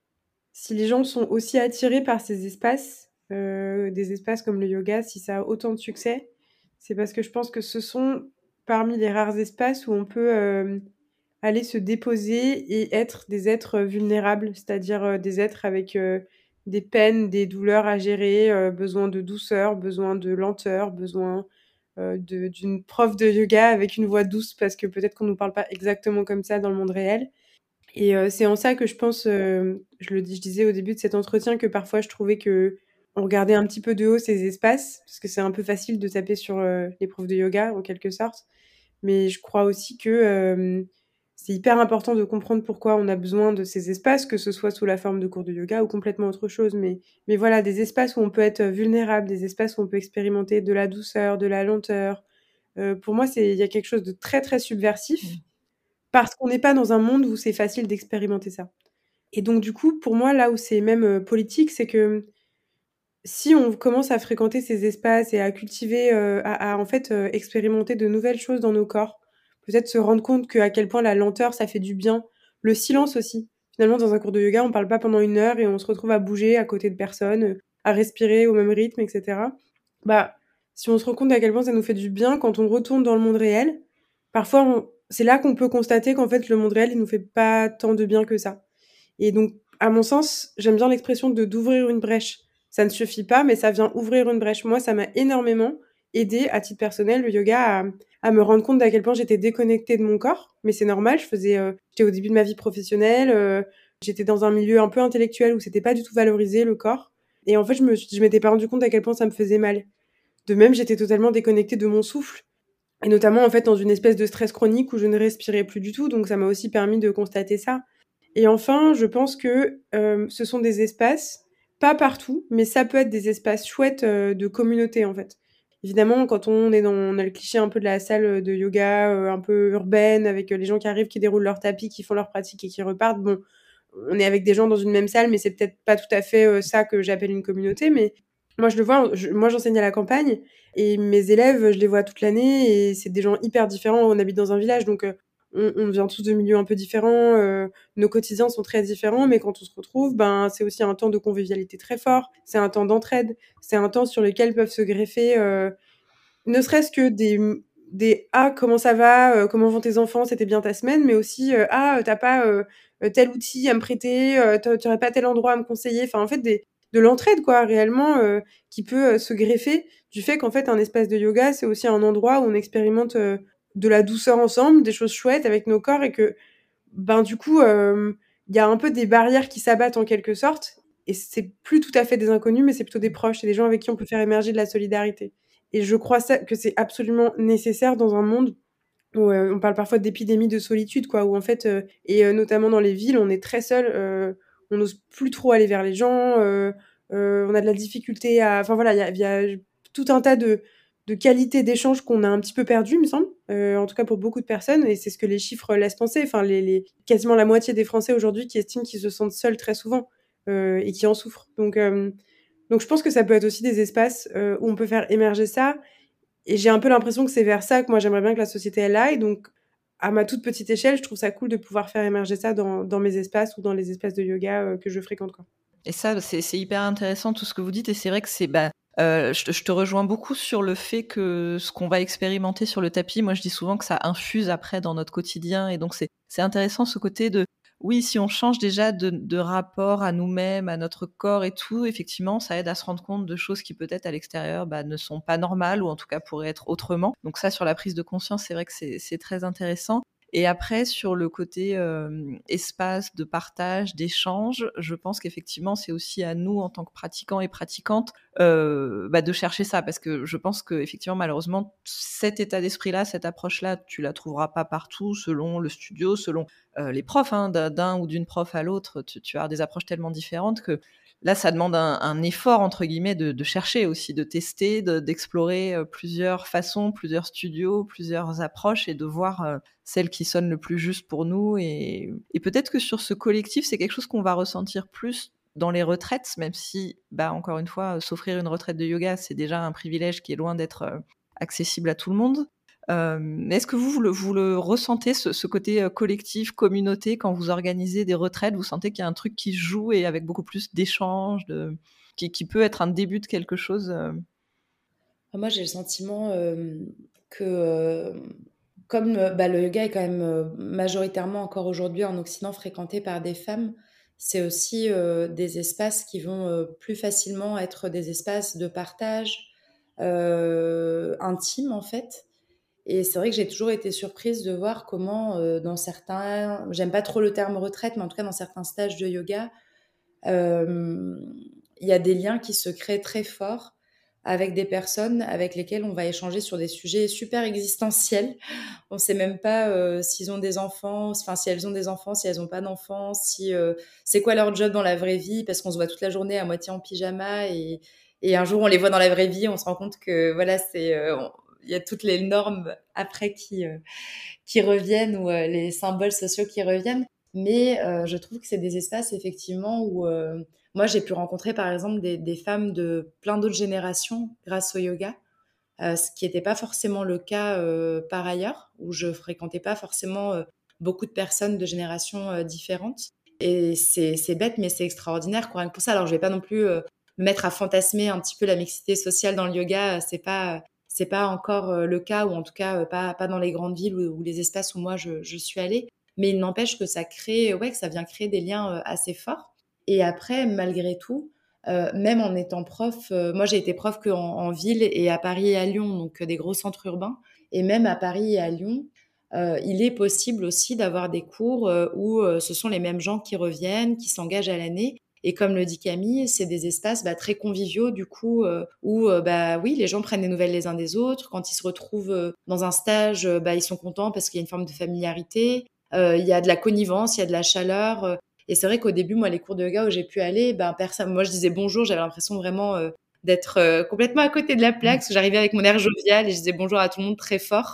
si les gens sont aussi attirés par ces espaces, euh, des espaces comme le yoga, si ça a autant de succès, c'est parce que je pense que ce sont parmi les rares espaces où on peut euh, aller se déposer et être des êtres vulnérables, c'est-à-dire euh, des êtres avec euh, des peines, des douleurs à gérer, euh, besoin de douceur, besoin de lenteur, besoin euh, de, d'une prof de yoga avec une voix douce, parce que peut-être qu'on nous parle pas exactement comme ça dans le monde réel. Et euh, c'est en ça que je pense, euh, je le dis, je disais au début de cet entretien, que parfois je trouvais que on regardait un petit peu de haut ces espaces, parce que c'est un peu facile de taper sur euh, les profs de yoga en quelque sorte. Mais je crois aussi que euh, c'est hyper important de comprendre pourquoi on a besoin de ces espaces, que ce soit sous la forme de cours de yoga ou complètement autre chose. Mais, mais voilà, des espaces où on peut être vulnérable, des espaces où on peut expérimenter de la douceur, de la lenteur. Euh, pour moi, c'est, il y a quelque chose de très, très subversif, parce qu'on n'est pas dans un monde où c'est facile d'expérimenter ça. Et donc, du coup, pour moi, là où c'est même euh, politique, c'est que si on commence à fréquenter ces espaces et à cultiver, euh, à, à, en fait euh, expérimenter de nouvelles choses dans nos corps, peut-être se rendre compte que à quel point la lenteur, ça fait du bien. Le silence aussi. Finalement, dans un cours de yoga, on parle pas pendant une heure et on se retrouve à bouger à côté de personnes, euh, à respirer au même rythme, et cetera. Bah, si on se rend compte à quel point ça nous fait du bien quand on retourne dans le monde réel, parfois, on- c'est là qu'on peut constater qu'en fait, le monde réel, il nous fait pas tant de bien que ça. Et donc, à mon sens, j'aime bien l'expression de d'ouvrir une brèche. Ça ne suffit pas, mais ça vient ouvrir une brèche. Moi, ça m'a énormément aidé à titre personnel, le yoga, à, à me rendre compte d'à quel point j'étais déconnectée de mon corps. Mais c'est normal, je faisais, euh, j'étais au début de ma vie professionnelle, euh, j'étais dans un milieu un peu intellectuel où c'était pas du tout valorisé le corps. Et en fait, je me, je m'étais pas rendu compte à quel point ça me faisait mal. De même, j'étais totalement déconnectée de mon souffle. Et notamment, en fait, dans une espèce de stress chronique où je ne respirais plus du tout. Donc, ça m'a aussi permis de constater ça. Et enfin, je pense que euh, ce sont des espaces, pas partout, mais ça peut être des espaces chouettes euh, de communauté, en fait. Évidemment, quand on est dans, on a le cliché un peu de la salle de yoga euh, un peu urbaine, avec euh, les gens qui arrivent, qui déroulent leur tapis, qui font leur pratique et qui repartent. Bon, on est avec des gens dans une même salle, mais c'est peut-être pas tout à fait euh, ça que j'appelle une communauté. Mais moi, je le vois, je- moi, j'enseigne à la campagne et mes élèves, je les vois toute l'année et c'est des gens hyper différents. On habite dans un village, donc euh, on, on vient tous de milieux un peu différents. Euh, nos quotidiens sont très différents, mais quand on se retrouve, ben, c'est aussi un temps de convivialité très fort. C'est un temps d'entraide. C'est un temps sur lequel peuvent se greffer, euh, ne serait-ce que des, des ah, comment ça va, euh, comment vont tes enfants, c'était bien ta semaine, mais aussi euh, ah, t'as pas euh, tel outil à me prêter, euh, t'a- t'aurais pas tel endroit à me conseiller. Enfin, en fait, des, de l'entraide, quoi, réellement, euh, qui peut euh, se greffer du fait qu'en fait, un espace de yoga, c'est aussi un endroit où on expérimente euh, de la douceur ensemble, des choses chouettes avec nos corps et que, ben, du coup, euh, il y a un peu des barrières qui s'abattent en quelque sorte. Et c'est plus tout à fait des inconnus, mais c'est plutôt des proches, c'est des gens avec qui on peut faire émerger de la solidarité. Et je crois ça, que c'est absolument nécessaire dans un monde où euh, on parle parfois d'épidémie de solitude, quoi, où en fait, euh, et euh, notamment dans les villes, on est très seul, euh, on n'ose plus trop aller vers les gens, euh, euh, on a de la difficulté à... Enfin voilà, il y a, il y a tout un tas de, de qualités d'échange qu'on a un petit peu perdues, il me semble, euh, en tout cas pour beaucoup de personnes, et c'est ce que les chiffres laissent penser. Enfin, les, les, quasiment la moitié des Français aujourd'hui qui estiment qu'ils se sentent seuls très souvent euh, et qui en souffrent. Donc, euh, donc je pense que ça peut être aussi des espaces euh, où on peut faire émerger ça. Et j'ai un peu l'impression que c'est vers ça que moi j'aimerais bien que la société elle aille. Donc à ma toute petite échelle, je trouve ça cool de pouvoir faire émerger ça dans, dans mes espaces ou dans les espaces de yoga euh, que je fréquente, quoi. Et ça, c'est c'est hyper intéressant tout ce que vous dites. Et c'est vrai que c'est, bah, euh, je, te- je te rejoins beaucoup sur le fait que ce qu'on va expérimenter sur le tapis, moi je dis souvent que ça infuse après dans notre quotidien. Et donc c'est c'est intéressant ce côté de, oui, si on change déjà de, de rapport à nous-mêmes, à notre corps et tout, effectivement, ça aide à se rendre compte de choses qui peut-être à l'extérieur bah, ne sont pas normales ou en tout cas pourraient être autrement. Donc ça, sur la prise de conscience, c'est vrai que c'est c'est très intéressant. Et après, sur le côté euh, espace de partage, d'échange, je pense qu'effectivement, c'est aussi à nous, en tant que pratiquants et pratiquantes, euh, bah, de chercher ça. Parce que je pense qu'effectivement, malheureusement, cet état d'esprit-là, cette approche-là, tu la trouveras pas partout, selon le studio, selon euh, les profs, hein, d'un, d'un ou d'une prof à l'autre. Tu, tu as des approches tellement différentes que là, ça demande un, un effort, entre guillemets, de, de chercher aussi, de tester, de, d'explorer euh, plusieurs façons, plusieurs studios, plusieurs approches et de voir euh, celle qui sonne le plus juste pour nous. Et, et peut-être que sur ce collectif, c'est quelque chose qu'on va ressentir plus dans les retraites, même si, bah, encore une fois, euh, s'offrir une retraite de yoga, c'est déjà un privilège qui est loin d'être euh, accessible à tout le monde. Euh, mais est-ce que vous, vous le, vous le ressentez, ce, ce côté euh, collectif, communauté, quand vous organisez des retraites, vous sentez qu'il y a un truc qui se joue et avec beaucoup plus d'échanges, de, qui, qui peut être un début de quelque chose euh... Moi, j'ai le sentiment euh, que, euh, comme euh, bah, le yoga est quand même euh, majoritairement encore aujourd'hui en Occident fréquenté par des femmes, c'est aussi euh, des espaces qui vont euh, plus facilement être des espaces de partage, euh, intime en fait. Et c'est vrai que j'ai toujours été surprise de voir comment euh, dans certains, j'aime pas trop le terme retraite, mais en tout cas dans certains stages de yoga, euh, il y a des liens qui se créent très forts avec des personnes avec lesquelles on va échanger sur des sujets super existentiels. On sait même pas euh, s'ils ont des enfants, enfin si elles ont des enfants, si elles ont pas d'enfants, si euh, c'est quoi leur job dans la vraie vie, parce qu'on se voit toute la journée à moitié en pyjama et et un jour on les voit dans la vraie vie, on se rend compte que voilà c'est euh, on- il y a toutes les normes après qui euh, qui reviennent ou euh, les symboles sociaux qui reviennent. Mais euh, je trouve que c'est des espaces effectivement où euh, moi j'ai pu rencontrer par exemple des, des femmes de plein d'autres générations grâce au yoga, euh, ce qui n'était pas forcément le cas euh, par ailleurs, où je fréquentais pas forcément euh, beaucoup de personnes de générations euh, différentes. Et c'est, c'est bête, mais c'est extraordinaire, quoi, rien que pour ça. Alors, je vais pas non plus euh, me mettre à fantasmer un petit peu la mixité sociale dans le yoga. C'est pas, c'est pas encore euh, le cas, ou en tout cas euh, pas, pas dans les grandes villes ou, ou les espaces où moi je, je suis allée. Mais il n'empêche que ça crée, ouais, que ça vient créer des liens euh, assez forts. Et après, malgré tout, euh, même en étant prof, euh, moi j'ai été prof qu'en en ville et à Paris et à Lyon, donc euh, des gros centres urbains. Et même à Paris et à Lyon, euh, il est possible aussi d'avoir des cours euh, où euh, ce sont les mêmes gens qui reviennent, qui s'engagent à l'année. Et comme le dit Camille, c'est des espaces bah, très conviviaux du coup, euh, où euh, bah oui, les gens prennent des nouvelles les uns des autres. Quand ils se retrouvent euh, dans un stage, euh, bah, ils sont contents parce qu'il y a une forme de familiarité. Euh, il y a de la connivence, il y a de la chaleur. euh, et c'est vrai qu'au début, moi, les cours de yoga où j'ai pu aller, ben, personne, moi, je disais bonjour, j'avais l'impression vraiment euh, d'être euh, complètement à côté de la plaque, parce que j'arrivais avec mon air jovial et je disais bonjour à tout le monde très fort.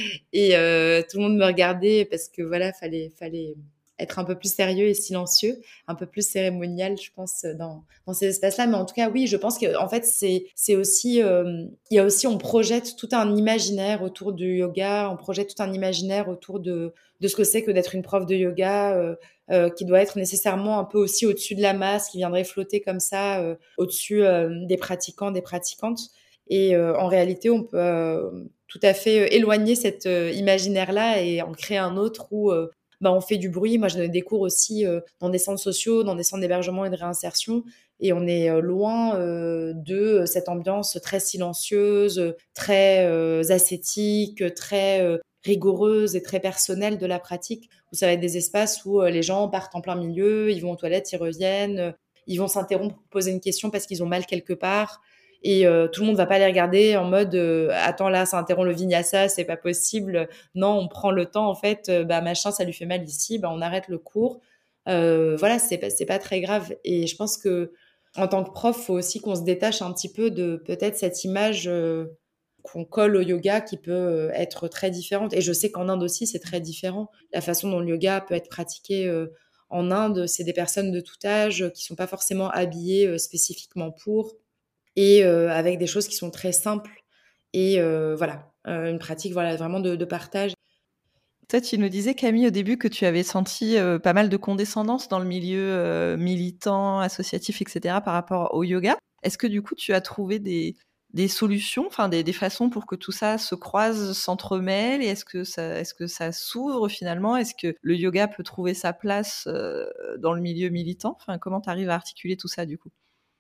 Et euh, tout le monde me regardait parce que voilà, fallait, fallait être un peu plus sérieux et silencieux, un peu plus cérémonial, je pense, dans, dans ces espaces-là. Mais en tout cas, oui, je pense que en fait, c'est, c'est aussi, euh, il y a aussi, on projette tout un imaginaire autour du yoga, on projette tout un imaginaire autour de, de ce que c'est que d'être une prof de yoga, euh, euh, qui doit être nécessairement un peu aussi au-dessus de la masse, qui viendrait flotter comme ça, euh, au-dessus euh, des pratiquants, des pratiquantes. Et euh, en réalité, on peut euh, tout à fait euh, éloigner cet euh, imaginaire-là et en créer un autre où euh, bah, on fait du bruit. Moi, j'ai donné des cours aussi euh, dans des centres sociaux, dans des centres d'hébergement et de réinsertion. Et on est euh, loin euh, de cette ambiance très silencieuse, très euh, ascétique, très euh, rigoureuse et très personnelle de la pratique, où ça va être des espaces où euh, les gens partent en plein milieu, ils vont aux toilettes, ils reviennent, euh, ils vont s'interrompre pour poser une question parce qu'ils ont mal quelque part. Et euh, tout le monde va pas les regarder en mode euh, attends là ça interrompt le vinyasa, c'est pas possible. Non, on prend le temps en fait, euh, bah machin ça lui fait mal ici, bah on arrête le cours. Euh, voilà, c'est pas c'est pas très grave. Et je pense que en tant que prof, faut aussi qu'on se détache un petit peu de peut-être cette image euh, qu'on colle au yoga qui peut euh, être très différente. Et je sais qu'en Inde aussi c'est très différent. La façon dont le yoga peut être pratiqué euh, en Inde, c'est des personnes de tout âge euh, qui sont pas forcément habillées euh, spécifiquement pour et euh, avec des choses qui sont très simples et euh, voilà, euh, une pratique voilà, vraiment de, de partage. Toi, tu nous disais, Camille, au début, que tu avais senti euh, pas mal de condescendance dans le milieu euh, militant, associatif, et cetera par rapport au yoga. Est-ce que du coup, tu as trouvé des, des solutions, enfin des, des façons pour que tout ça se croise, s'entremêle et est-ce que ça, est-ce que ça s'ouvre finalement? Est-ce que le yoga peut trouver sa place euh, dans le milieu militant? Enfin, comment tu arrives à articuler tout ça du coup?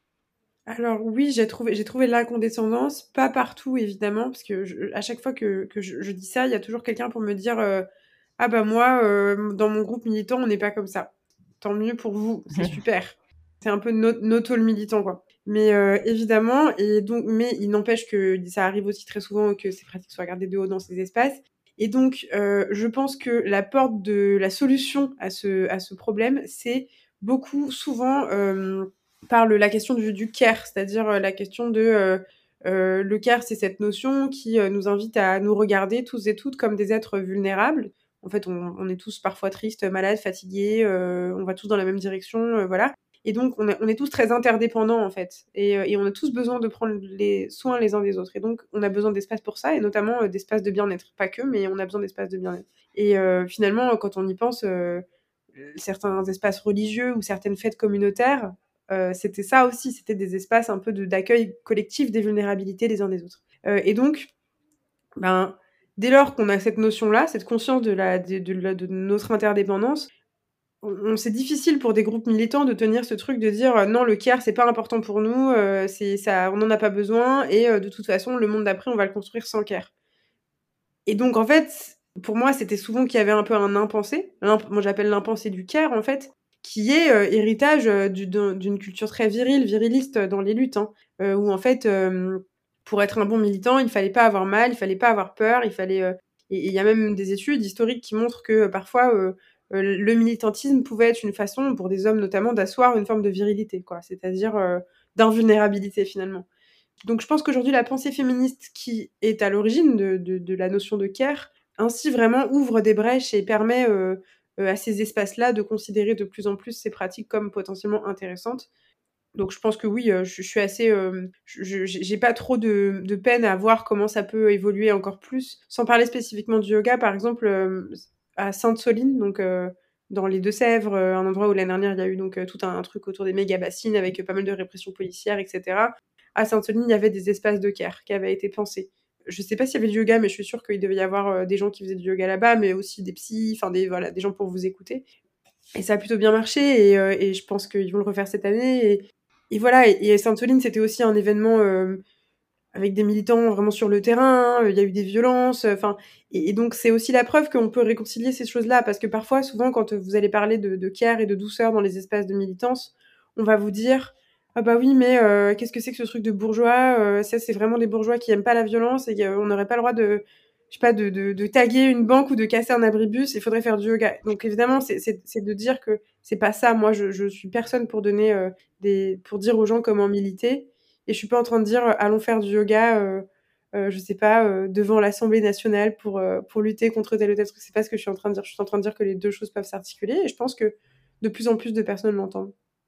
Alors oui, j'ai trouvé, j'ai trouvé la condescendance, pas partout évidemment, parce que je- à chaque fois que, que je, je dis ça, il y a toujours quelqu'un pour me dire euh, ah bah moi, euh, dans mon groupe militant, on n'est pas comme ça. Tant mieux pour vous, c'est super. C'est un peu no- notre militant quoi. Mais euh, évidemment, et donc, mais il n'empêche que ça arrive aussi très souvent que ces pratiques soient gardées de haut dans ces espaces. Et donc, euh, je pense que la porte de la solution à ce à ce problème, c'est beaucoup souvent euh, par le- la question du, du care, c'est-à-dire euh, la question de euh, euh, le care, c'est cette notion qui euh, nous invite à nous regarder tous et toutes comme des êtres vulnérables. En fait, on, on est tous parfois tristes, malades, fatigués, euh, on va tous dans la même direction, euh, voilà. Et donc, on est, on est tous très interdépendants, en fait. Et, euh, et on a tous besoin de prendre les soins les uns des autres. Et donc, on a besoin d'espace pour ça, et notamment euh, d'espace de bien-être. Pas que, mais on a besoin d'espace de bien-être. Et euh, finalement, quand on y pense, euh, certains espaces religieux ou certaines fêtes communautaires, euh, c'était ça aussi, c'était des espaces un peu de, d'accueil collectif des vulnérabilités les uns des autres. Euh, et donc, ben, dès lors qu'on a cette notion-là, cette conscience de, la, de, de, de notre interdépendance, on, c'est difficile pour des groupes militants de tenir ce truc de dire euh, non, le care c'est pas important pour nous, euh, c'est ça, on n'en a pas besoin et euh, de toute façon le monde d'après on va le construire sans care. Et donc en fait, pour moi c'était souvent qu'il y avait un peu un impensé, L'imp- moi j'appelle l'impensé du care en fait, qui est euh, héritage euh, du- d'un- d'une culture très virile, viriliste dans les luttes, hein, euh, où en fait euh, pour être un bon militant il fallait pas avoir mal, il fallait pas avoir peur, il fallait euh, et il y a même des études historiques qui montrent que euh, parfois euh, euh, le militantisme pouvait être une façon, pour des hommes notamment, d'asseoir une forme de virilité, quoi, c'est-à-dire euh, d'invulnérabilité finalement. Donc je pense qu'aujourd'hui, la pensée féministe qui est à l'origine de, de, de la notion de care, ainsi vraiment ouvre des brèches et permet euh, euh, à ces espaces-là de considérer de plus en plus ces pratiques comme potentiellement intéressantes. Donc je pense que oui, euh, je, je suis assez, euh, je, je- j'ai pas trop de, de peine à voir comment ça peut évoluer encore plus. Sans parler spécifiquement du yoga, par exemple, euh, à Sainte-Soline, donc euh, dans les Deux-Sèvres, euh, un endroit où l'année dernière il y a eu donc euh, tout un, un truc autour des méga bassines avec euh, pas mal de répression policière, et cetera. À Sainte-Soline, il y avait des espaces de care qui avaient été pensés. Je sais pas s'il y avait du yoga, mais je suis sûre qu'il devait y avoir euh, des gens qui faisaient du yoga là-bas, mais aussi des psys, enfin des voilà, des gens pour vous écouter. Et ça a plutôt bien marché et, euh, et je pense qu'ils vont le refaire cette année. Et, et voilà, et, et Sainte-Soline, c'était aussi un événement euh, avec des militants vraiment sur le terrain, hein, il y a eu des violences, enfin, et, et donc c'est aussi la preuve qu'on peut réconcilier ces choses-là, parce que parfois, souvent, quand vous allez parler de, de care et de douceur dans les espaces de militance, on va vous dire ah bah oui, mais euh, qu'est-ce que c'est que ce truc de bourgeois, euh, ça c'est vraiment des bourgeois qui aiment pas la violence et euh, on n'aurait pas le droit de je sais pas de, de, de taguer une banque ou de casser un abribus, il faudrait faire du yoga. Donc évidemment, c'est c'est c'est de dire que c'est pas ça. Moi, je je suis personne pour donner euh, des pour dire aux gens comment militer. Et je suis pas en train de dire euh, allons faire du yoga, euh, euh, je sais pas, euh, devant l'Assemblée nationale pour euh, pour lutter contre tel ou tel truc. C'est pas ce que je suis en train de dire. Je suis en train de dire que les deux choses peuvent s'articuler. Et je pense que de plus en plus de personnes l'entendent.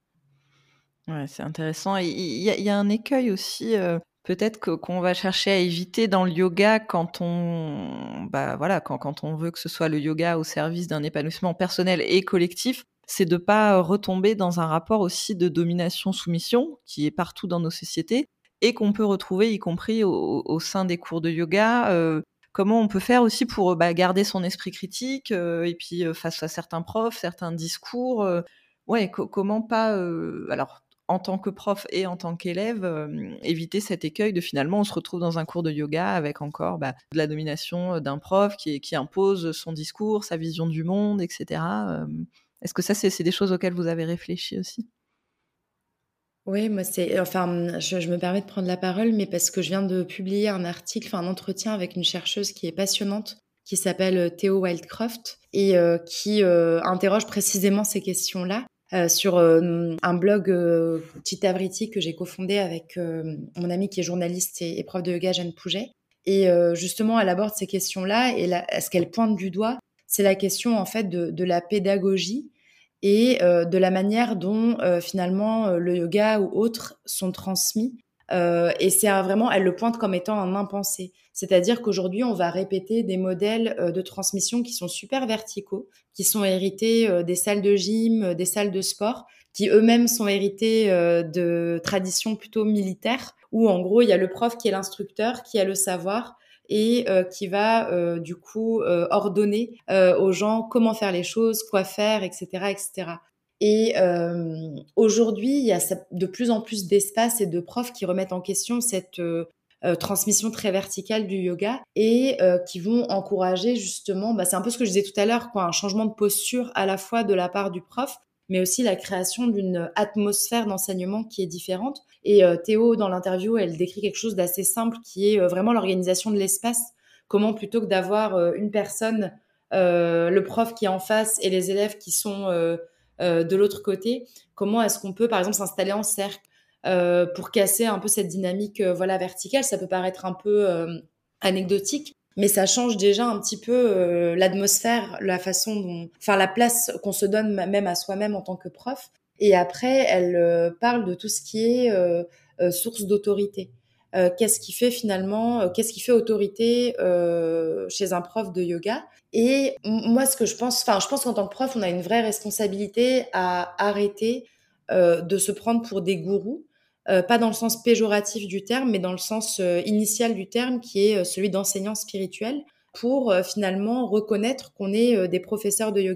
Ouais, c'est intéressant. Et il y a, il y a un écueil aussi, euh, peut-être que qu'on va chercher à éviter dans le yoga quand on, bah voilà, quand quand on veut que ce soit le yoga au service d'un épanouissement personnel et collectif, c'est de pas retomber dans un rapport aussi de domination-soumission qui est partout dans nos sociétés et qu'on peut retrouver, y compris au, au sein des cours de yoga. Euh, comment on peut faire aussi pour bah, garder son esprit critique euh, et puis euh, face à certains profs, certains discours. Euh, ouais, co- comment pas. Euh, alors en tant que prof et en tant qu'élève, euh, éviter cet écueil de finalement on se retrouve dans un cours de yoga avec encore bah, de la domination d'un prof qui, qui impose son discours, sa vision du monde, et cetera. Euh, est-ce que ça, c'est, c'est des choses auxquelles vous avez réfléchi aussi? Oui, moi c'est enfin, je je me permets de prendre la parole, mais parce que je viens de publier un article, enfin un entretien avec une chercheuse qui est passionnante, qui s'appelle, heu, Theo Wildcroft et heu, qui, heu, interroge précisément ces questions-là, heu, sur, hem, un blog, heu, Chitta Vritti que j'ai cofondé avec, hem, mon amie qui est journaliste et et prof de yoga, Jeanne Pouget et heu, justement elle aborde ces questions-là et là, ce qu'elle pointe du doigt, c'est la question en fait de de la pédagogie et euh, de la manière dont euh, finalement euh, le yoga ou autres sont transmis. Euh, et c'est un- vraiment, elle le pointe comme étant un impensé. C'est-à-dire qu'aujourd'hui, on va répéter des modèles euh, de transmission qui sont super verticaux, qui sont hérités euh, des salles de gym, euh, des salles de sport, qui eux-mêmes sont hérités euh, de traditions plutôt militaires, où en gros, il y a le prof qui est l'instructeur, qui a le savoir, et euh, qui va euh, du coup euh, ordonner euh, aux gens comment faire les choses, quoi faire, et cetera, et cetera. Et euh, aujourd'hui, il y a de plus en plus d'espaces et de profs qui remettent en question cette euh, euh, transmission très verticale du yoga et euh, qui vont encourager justement, bah, c'est un peu ce que je disais tout à l'heure, quoi, un changement de posture à la fois de la part du prof, mais aussi la création d'une atmosphère d'enseignement qui est différente. Et euh, Théo, dans l'interview, elle décrit quelque chose d'assez simple qui est euh, vraiment l'organisation de l'espace. Comment plutôt que d'avoir euh, une personne, euh, le prof qui est en face et les élèves qui sont euh, euh, de l'autre côté, comment est-ce qu'on peut, par exemple, s'installer en cercle euh, pour casser un peu cette dynamique euh, voilà, verticale. Ça peut paraître un peu euh, anecdotique, mais ça change déjà un petit peu euh, l'atmosphère, la façon dont, enfin la place qu'on se donne même à soi-même en tant que prof. Et après, elle euh, parle de tout ce qui est euh, euh, source d'autorité. Euh, qu'est-ce qui fait finalement, euh, qu'est-ce qui fait autorité euh, chez un prof de yoga? Et m- moi, ce que je pense, enfin, je pense qu'en tant que prof, on a une vraie responsabilité à arrêter euh, de se prendre pour des gourous, euh, pas dans le sens péjoratif du terme, mais dans le sens euh, initial du terme, qui est euh, celui d'enseignant spirituel, pour euh, finalement reconnaître qu'on est euh, des professeurs de yoga.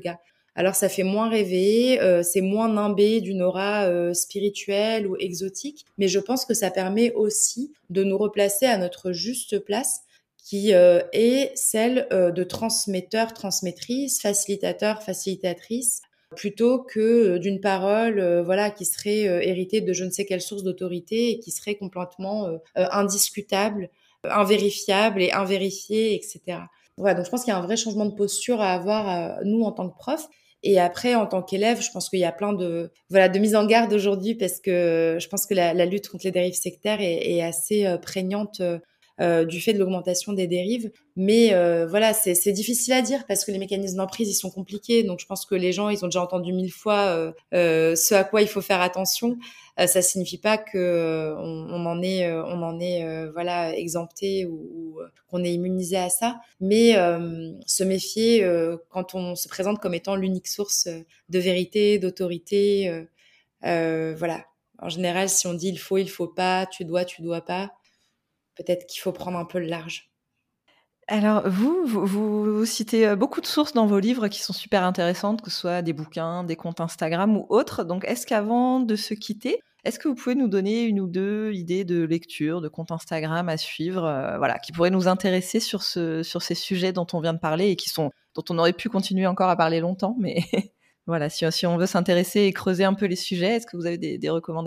Alors ça fait moins rêver, euh, c'est moins nimbé d'une aura euh, spirituelle ou exotique, mais je pense que ça permet aussi de nous replacer à notre juste place, qui euh, est celle euh, de transmetteur, transmettrice, facilitateur, facilitatrice, plutôt que euh, d'une parole euh, voilà qui serait euh, héritée de je ne sais quelle source d'autorité et qui serait complètement euh, euh, indiscutable, euh, invérifiable et invérifiée, et cetera. Voilà, donc je pense qu'il y a un vrai changement de posture à avoir euh, nous en tant que profs. Et après, en tant qu'élève, je pense qu'il y a plein de voilà de mises en garde aujourd'hui parce que je pense que la, la lutte contre les dérives sectaires est, est assez euh, prégnante euh, euh, du fait de l'augmentation des dérives. Mais euh, voilà, c'est, c'est difficile à dire parce que les mécanismes d'emprise, ils sont compliqués. Donc je pense que les gens, ils ont déjà entendu mille fois euh, euh, ce à quoi il faut faire attention. Euh, ça signifie pas que euh, on, on en est, euh, on en est euh, voilà exempté ou, ou qu'on est immunisé à ça. Mais euh, se méfier euh, quand on se présente comme étant l'unique source de vérité, d'autorité. Euh, euh, voilà. En général, si on dit il faut, il faut pas, tu dois, tu dois pas, peut-être qu'il faut prendre un peu le large. Alors vous, vous, vous citez beaucoup de sources dans vos livres qui sont super intéressantes, que ce soit des bouquins, des comptes Instagram ou autres. Donc est-ce qu'avant de se quitter, est-ce que vous pouvez nous donner une ou deux idées de lecture, de comptes Instagram à suivre, euh, voilà, qui pourraient nous intéresser sur, ce, sur ces sujets dont on vient de parler et qui sont, dont on aurait pu continuer encore à parler longtemps, mais voilà, si, si on veut s'intéresser et creuser un peu les sujets, est-ce que vous avez des, des recommandations ?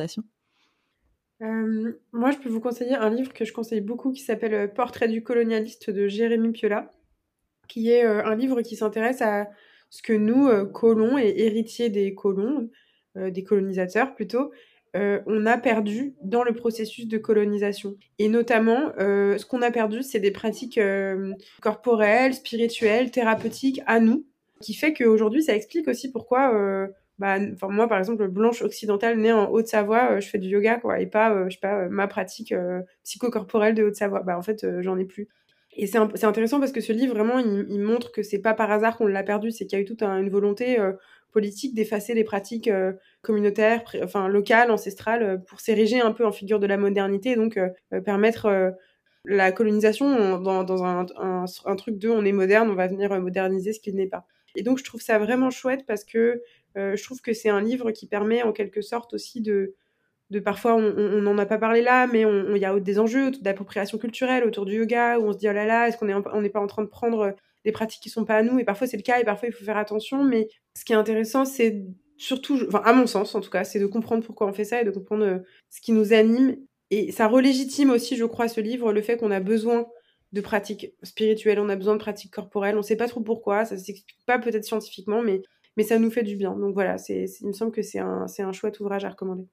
Euh, moi, je peux vous conseiller un livre que je conseille beaucoup qui s'appelle Portrait du colonialiste de Jérémy Piola, qui est euh, un livre qui s'intéresse à ce que nous, euh, colons et héritiers des colons, euh, des colonisateurs plutôt, euh, on a perdu dans le processus de colonisation. Et notamment, euh, ce qu'on a perdu, c'est des pratiques euh, corporelles, spirituelles, thérapeutiques à nous, qui fait qu'aujourd'hui, ça explique aussi pourquoi... Euh, bah, moi, par exemple, blanche occidentale, née en Haute-Savoie, euh, je fais du yoga, quoi, et pas, euh, je sais pas, euh, ma pratique euh, psychocorporelle de Haute-Savoie. Bah, en fait, euh, j'en ai plus. Et c'est, un, c'est intéressant parce que ce livre, vraiment, il, il montre que c'est pas par hasard qu'on l'a perdu, c'est qu'il y a eu toute un, une volonté euh, politique d'effacer les pratiques euh, communautaires, pré, enfin locales, ancestrales, euh, pour s'ériger un peu en figure de la modernité, et donc euh, euh, permettre euh, la colonisation dans, dans un, un, un truc de on est moderne, on va venir moderniser ce qu'il n'est pas. Et donc je trouve ça vraiment chouette parce que euh, je trouve que c'est un livre qui permet en quelque sorte aussi de de parfois, on n'en a pas parlé là, mais il y a des enjeux d'appropriation culturelle autour du yoga, où on se dit, oh là là, est-ce qu'on n'est on n'est pas en train de prendre des pratiques qui sont pas à nous? Et parfois, c'est le cas, et parfois, il faut faire attention. Mais ce qui est intéressant, c'est surtout, enfin, à mon sens, en tout cas, c'est de comprendre pourquoi on fait ça et de comprendre euh, ce qui nous anime. Et ça relégitime aussi, je crois, ce livre, le fait qu'on a besoin de pratiques spirituelles, on a besoin de pratiques corporelles. On sait pas trop pourquoi, ça s'explique pas peut-être scientifiquement, mais, mais ça nous fait du bien. Donc voilà, c'est, c'est, il me semble que c'est un, c'est un chouette ouvrage à recommander.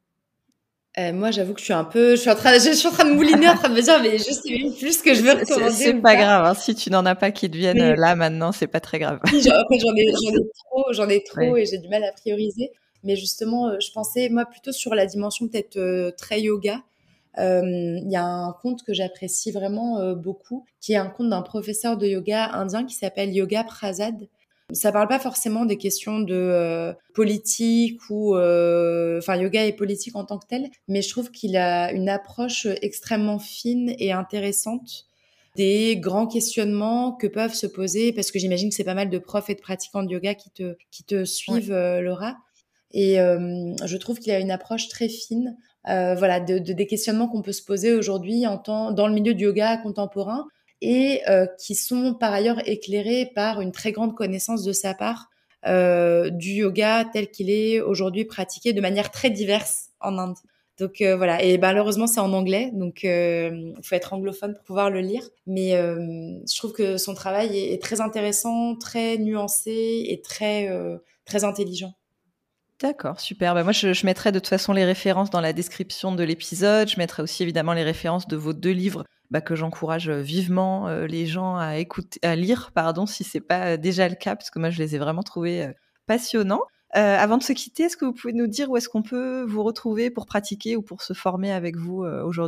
Euh, moi, j'avoue que je suis un peu, je suis en train, je suis en train de mouliner, en train de me dire, mais je sais même plus ce que je veux recommander. C'est, c'est ou pas, pas grave, hein. Si tu n'en as pas qui te viennent mais, là maintenant, c'est pas très grave. Oui, genre, après, j'en ai, j'en ai trop, j'en ai trop Ouais. et j'ai du mal à prioriser. Mais justement, euh, je pensais, moi, plutôt sur la dimension peut-être euh, très yoga. Euh, Il y a un conte que j'apprécie vraiment euh, beaucoup, qui est un conte d'un professeur de yoga indien qui s'appelle Yoga Prasad. Ça parle pas forcément des questions de euh, politique ou euh, enfin yoga et politique en tant que tel, mais je trouve qu'il a une approche extrêmement fine et intéressante des grands questionnements que peuvent se poser, parce que j'imagine que c'est pas mal de profs et de pratiquants de yoga qui te qui te suivent, ouais. euh, Laura. Et euh, je trouve qu'il a une approche très fine, euh, voilà, de, de des questionnements qu'on peut se poser aujourd'hui en temps, dans le milieu du yoga contemporain, et euh, qui sont par ailleurs éclairés par une très grande connaissance de sa part euh, du yoga tel qu'il est aujourd'hui pratiqué de manière très diverse en Inde. Donc euh, voilà, et malheureusement c'est en anglais, donc il euh, faut être anglophone pour pouvoir le lire. Mais euh, je trouve que son travail est, est très intéressant, très nuancé et très euh, très intelligent. D'accord, super. Bah moi, je, je mettrai de toute façon les références dans la description de l'épisode. Je mettrai aussi évidemment les références de vos deux livres bah, que j'encourage vivement euh, les gens à écouter, à lire, pardon, si c'est pas déjà le cas, parce que moi, je les ai vraiment trouvés euh, passionnants. Euh, avant de se quitter, est-ce que vous pouvez nous dire où est-ce qu'on peut vous retrouver pour pratiquer ou pour se former avec vous euh, aujourd'hui ?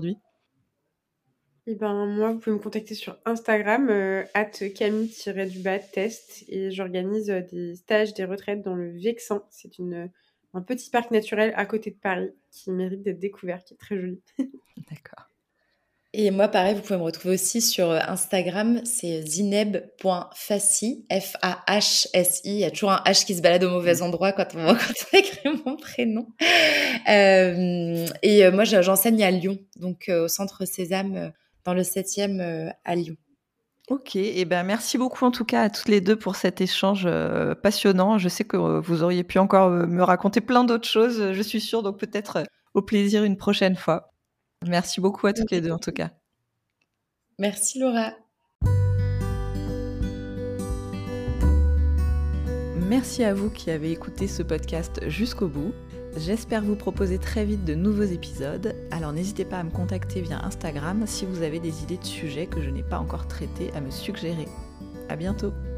Eh ben, moi, vous pouvez me contacter sur Instagram, euh, at camille-test, et j'organise euh, des stages, des retraites dans le Vexin. C'est une, un petit parc naturel à côté de Paris qui mérite d'être découvert, qui est très joli. D'accord. Et moi, pareil, vous pouvez me retrouver aussi sur Instagram, c'est zineb point fassi, F A H S I. Il y a toujours un H qui se balade au mauvais endroit quand on, quand on écrit mon prénom. Euh, et moi, j'enseigne à Lyon, donc au Centre Sésame, dans le septième à Lyon. Ok, et ben merci beaucoup en tout cas à toutes les deux pour cet échange euh, passionnant. Je sais que euh, vous auriez pu encore euh, me raconter plein d'autres choses, je suis sûre, donc peut-être euh, au plaisir une prochaine fois. Merci beaucoup à toutes les deux en tout cas. Merci Laura. Merci à vous qui avez écouté ce podcast jusqu'au bout. J'espère vous proposer très vite de nouveaux épisodes, alors n'hésitez pas à me contacter via Instagram si vous avez des idées de sujets que je n'ai pas encore traités à me suggérer. À bientôt!